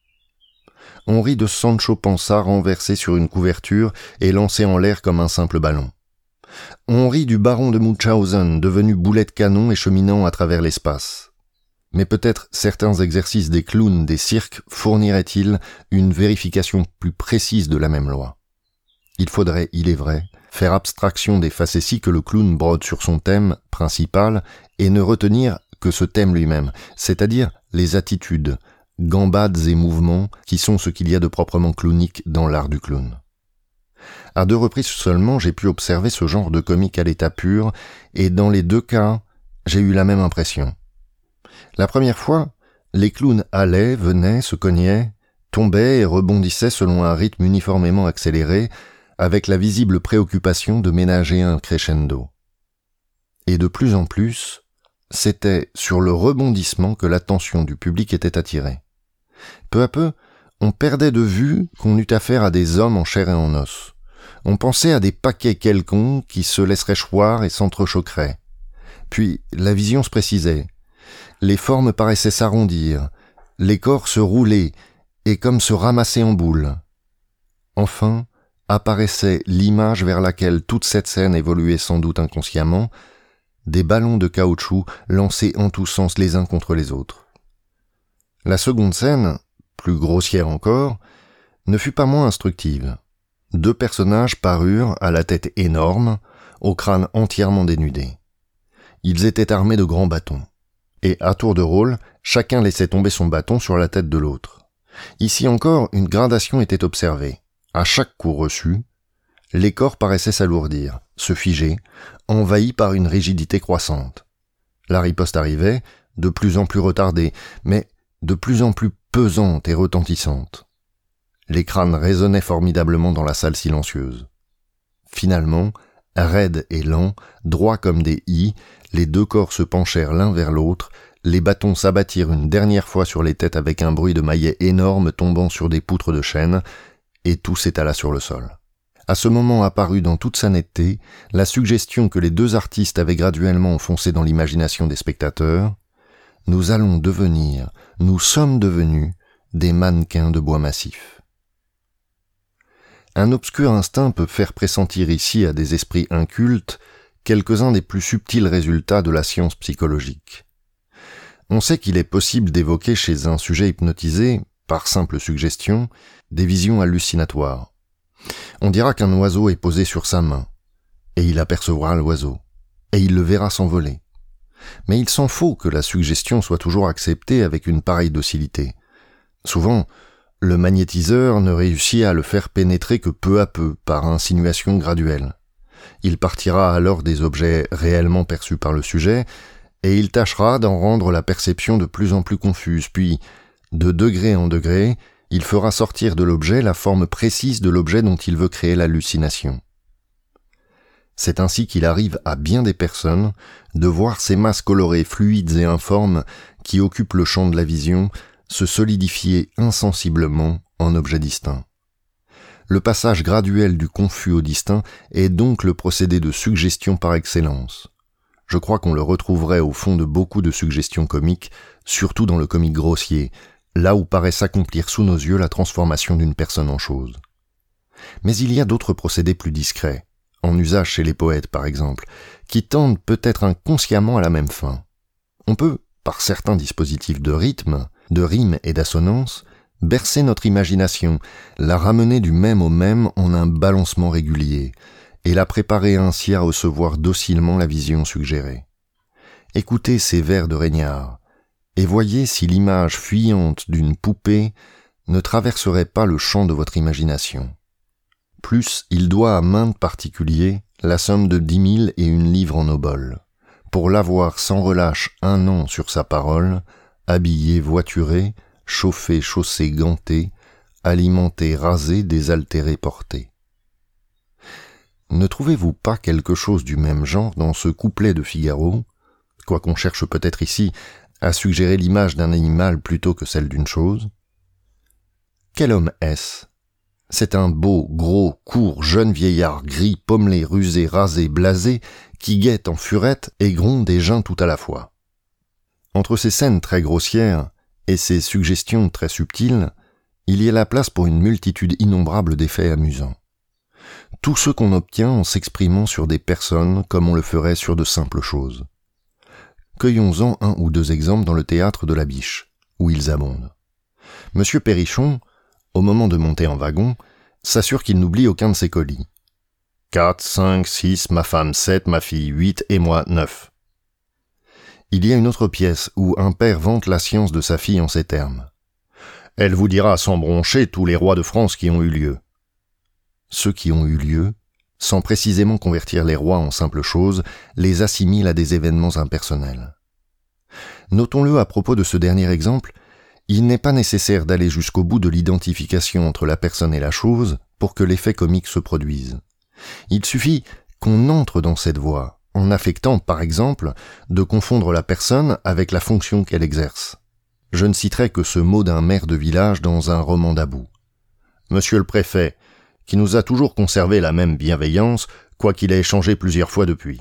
A: On rit de Sancho Panza renversé sur une couverture et lancé en l'air comme un simple ballon. On rit du baron de Munchausen devenu boulet de canon et cheminant à travers l'espace. Mais peut-être certains exercices des clowns des cirques fourniraient-ils une vérification plus précise de la même loi. Il faudrait, il est vrai, faire abstraction des facéties que le clown brode sur son thème principal et ne retenir que ce thème lui-même, c'est-à-dire les attitudes, gambades et mouvements qui sont ce qu'il y a de proprement clownique dans l'art du clown. À 2 reprises seulement, j'ai pu observer ce genre de comique à l'état pur, et dans les 2 cas, j'ai eu la même impression. La première fois, les clowns allaient, venaient, se cognaient, tombaient et rebondissaient selon un rythme uniformément accéléré, avec la visible préoccupation de ménager un crescendo. Et de plus en plus, c'était sur le rebondissement que l'attention du public était attirée. Peu à peu, on perdait de vue qu'on eut affaire à des hommes en chair et en os. On pensait à des paquets quelconques qui se laisseraient choir et s'entrechoqueraient. Puis la vision se précisait. Les formes paraissaient s'arrondir, les corps se rouler et comme se ramasser en boule. Enfin, apparaissait l'image vers laquelle toute cette scène évoluait sans doute inconsciemment, des ballons de caoutchouc lancés en tous sens les uns contre les autres. La seconde scène, plus grossière encore, ne fut pas moins instructive. 2 personnages parurent à la tête énorme, au crâne entièrement dénudé. Ils étaient armés de grands bâtons. Et à tour de rôle, chacun laissait tomber son bâton sur la tête de l'autre. Ici encore, une gradation était observée. À chaque coup reçu, les corps paraissaient s'alourdir, se figer, envahis par une rigidité croissante. La riposte arrivait, de plus en plus retardée, mais de plus en plus pesante et retentissante. Les crânes résonnaient formidablement dans la salle silencieuse. Finalement, raides et lents, droits comme des i, les 2 corps se penchèrent l'un vers l'autre, les bâtons s'abattirent une dernière fois sur les têtes avec un bruit de maillets énormes tombant sur des poutres de chêne, et tout s'étala sur le sol. À ce moment apparut dans toute sa netteté la suggestion que les 2 artistes avaient graduellement enfoncée dans l'imagination des spectateurs. Nous allons devenir, nous sommes devenus, des mannequins de bois massif. Un obscur instinct peut faire pressentir ici à des esprits incultes quelques-uns des plus subtils résultats de la science psychologique. On sait qu'il est possible d'évoquer chez un sujet hypnotisé, par simple suggestion, des visions hallucinatoires. On dira qu'un oiseau est posé sur sa main, et il apercevra l'oiseau, et il le verra s'envoler. Mais il s'en faut que la suggestion soit toujours acceptée avec une pareille docilité. Souvent, Le magnétiseur ne réussit à le faire pénétrer que peu à peu, par insinuation graduelle. Il partira alors des objets réellement perçus par le sujet, et il tâchera d'en rendre la perception de plus en plus confuse, puis, de degré en degré, il fera sortir de l'objet la forme précise de l'objet dont il veut créer l'hallucination. C'est ainsi qu'il arrive à bien des personnes de voir ces masses colorées, fluides et informes qui occupent le champ de la vision se solidifier insensiblement en objets distincts. Le passage graduel du confus au distinct est donc le procédé de suggestion par excellence. Je crois qu'on le retrouverait au fond de beaucoup de suggestions comiques, surtout dans le comique grossier, là où paraît s'accomplir sous nos yeux la transformation d'une personne en chose. Mais il y a d'autres procédés plus discrets, en usage chez les poètes par exemple, qui tendent peut-être inconsciemment à la même fin. On peut, par certains dispositifs de rythme, de rime et d'assonance, bercer notre imagination, la ramener du même au même en un balancement régulier, et la préparer ainsi à recevoir docilement la vision suggérée. Écoutez ces vers de Régnard, et voyez si l'image fuyante d'une poupée ne traverserait pas le champ de votre imagination. Plus il doit à maintes particuliers la somme de 10 000 et 1 livre en obole, pour l'avoir sans relâche 1 an sur sa parole, habillé, voituré, chauffé, chaussé, ganté, alimenté, rasé, désaltéré, porté. Ne trouvez-vous pas quelque chose du même genre dans ce couplet de Figaro, quoiqu'on cherche peut-être ici à suggérer l'image d'un animal plutôt que celle d'une chose? Quel homme est-ce? C'est un beau, gros, court, jeune vieillard gris, pommelé, rusé, rasé, blasé, qui guette en furette et gronde et geint tout à la fois. Entre ces scènes très grossières et ces suggestions très subtiles, il y a la place pour une multitude innombrable d'effets amusants. Tout ce qu'on obtient en s'exprimant sur des personnes comme on le ferait sur de simples choses. Cueillons-en 1 ou 2 exemples dans le théâtre de la Biche, où ils abondent. Monsieur Perrichon, au moment de monter en wagon, s'assure qu'il n'oublie aucun de ses colis. 4, 5, 6, ma femme 7, ma fille 8 et moi 9. Il y a une autre pièce où un père vante la science de sa fille en ces termes. Elle vous dira sans broncher tous les rois de France qui ont eu lieu. Ceux qui ont eu lieu, sans précisément convertir les rois en simples choses, les assimilent à des événements impersonnels. Notons-le à propos de ce dernier exemple, il n'est pas nécessaire d'aller jusqu'au bout de l'identification entre la personne et la chose pour que l'effet comique se produise. Il suffit qu'on entre dans cette voie, en affectant, par exemple, de confondre la personne avec la fonction qu'elle exerce. Je ne citerai que ce mot d'un maire de village dans un roman d'Abou. Monsieur le préfet, qui nous a toujours conservé la même bienveillance, quoiqu'il ait changé plusieurs fois depuis.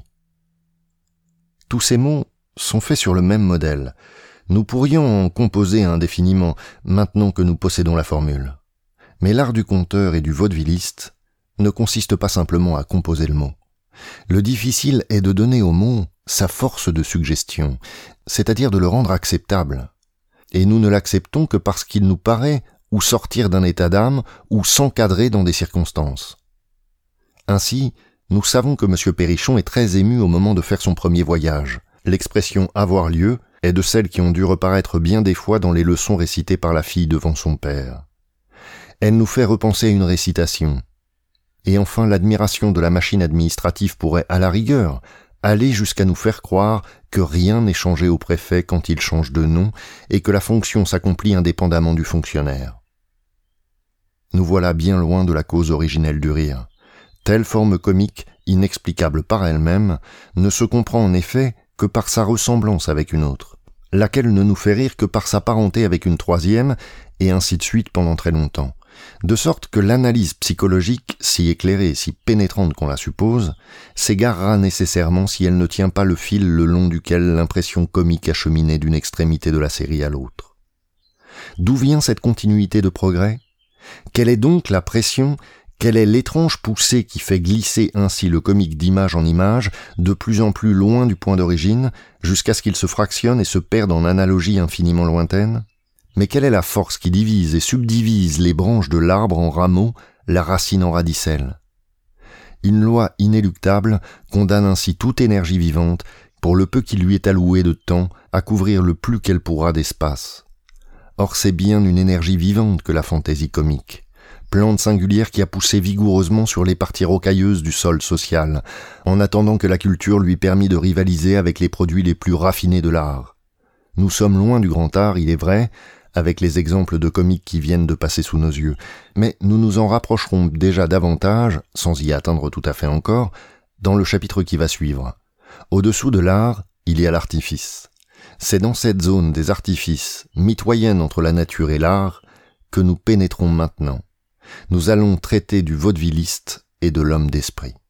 A: Tous ces mots sont faits sur le même modèle. Nous pourrions en composer indéfiniment, maintenant que nous possédons la formule. Mais l'art du conteur et du vaudevilliste ne consiste pas simplement à composer le mot. Le difficile est de donner au mot sa force de suggestion, c'est-à-dire de le rendre acceptable. Et nous ne l'acceptons que parce qu'il nous paraît ou sortir d'un état d'âme, ou s'encadrer dans des circonstances. Ainsi, nous savons que M. Perrichon est très ému au moment de faire son premier voyage. L'expression « avoir lieu » est de celles qui ont dû reparaître bien des fois dans les leçons récitées par la fille devant son père. Elle nous fait repenser à une récitation. Et enfin, l'admiration de la machine administrative pourrait, à la rigueur, aller jusqu'à nous faire croire que rien n'est changé au préfet quand il change de nom et que la fonction s'accomplit indépendamment du fonctionnaire. Nous voilà bien loin de la cause originelle du rire. Telle forme comique, inexplicable par elle-même, ne se comprend en effet que par sa ressemblance avec une autre, laquelle ne nous fait rire que par sa parenté avec une troisième, et ainsi de suite pendant très longtemps. De sorte que l'analyse psychologique, si éclairée et si pénétrante qu'on la suppose, s'égarera nécessairement si elle ne tient pas le fil le long duquel l'impression comique a cheminé d'une extrémité de la série à l'autre. D'où vient cette continuité de progrès ? Quelle est donc la pression, quelle est l'étrange poussée qui fait glisser ainsi le comique d'image en image, de plus en plus loin du point d'origine, jusqu'à ce qu'il se fractionne et se perde en analogies infiniment lointaines ? Mais quelle est la force qui divise et subdivise les branches de l'arbre en rameaux, la racine en radicelle ? Une loi inéluctable condamne ainsi toute énergie vivante, pour le peu qu'il lui est alloué de temps, à couvrir le plus qu'elle pourra d'espace. Or c'est bien une énergie vivante que la fantaisie comique, plante singulière qui a poussé vigoureusement sur les parties rocailleuses du sol social, en attendant que la culture lui permît de rivaliser avec les produits les plus raffinés de l'art. Nous sommes loin du grand art, il est vrai, avec les exemples de comiques qui viennent de passer sous nos yeux, mais nous nous en rapprocherons déjà davantage, sans y atteindre tout à fait encore, dans le chapitre qui va suivre. Au-dessous de l'art, il y a l'artifice. C'est dans cette zone des artifices, mitoyenne entre la nature et l'art, que nous pénétrons maintenant. Nous allons traiter du vaudevilliste et de l'homme d'esprit.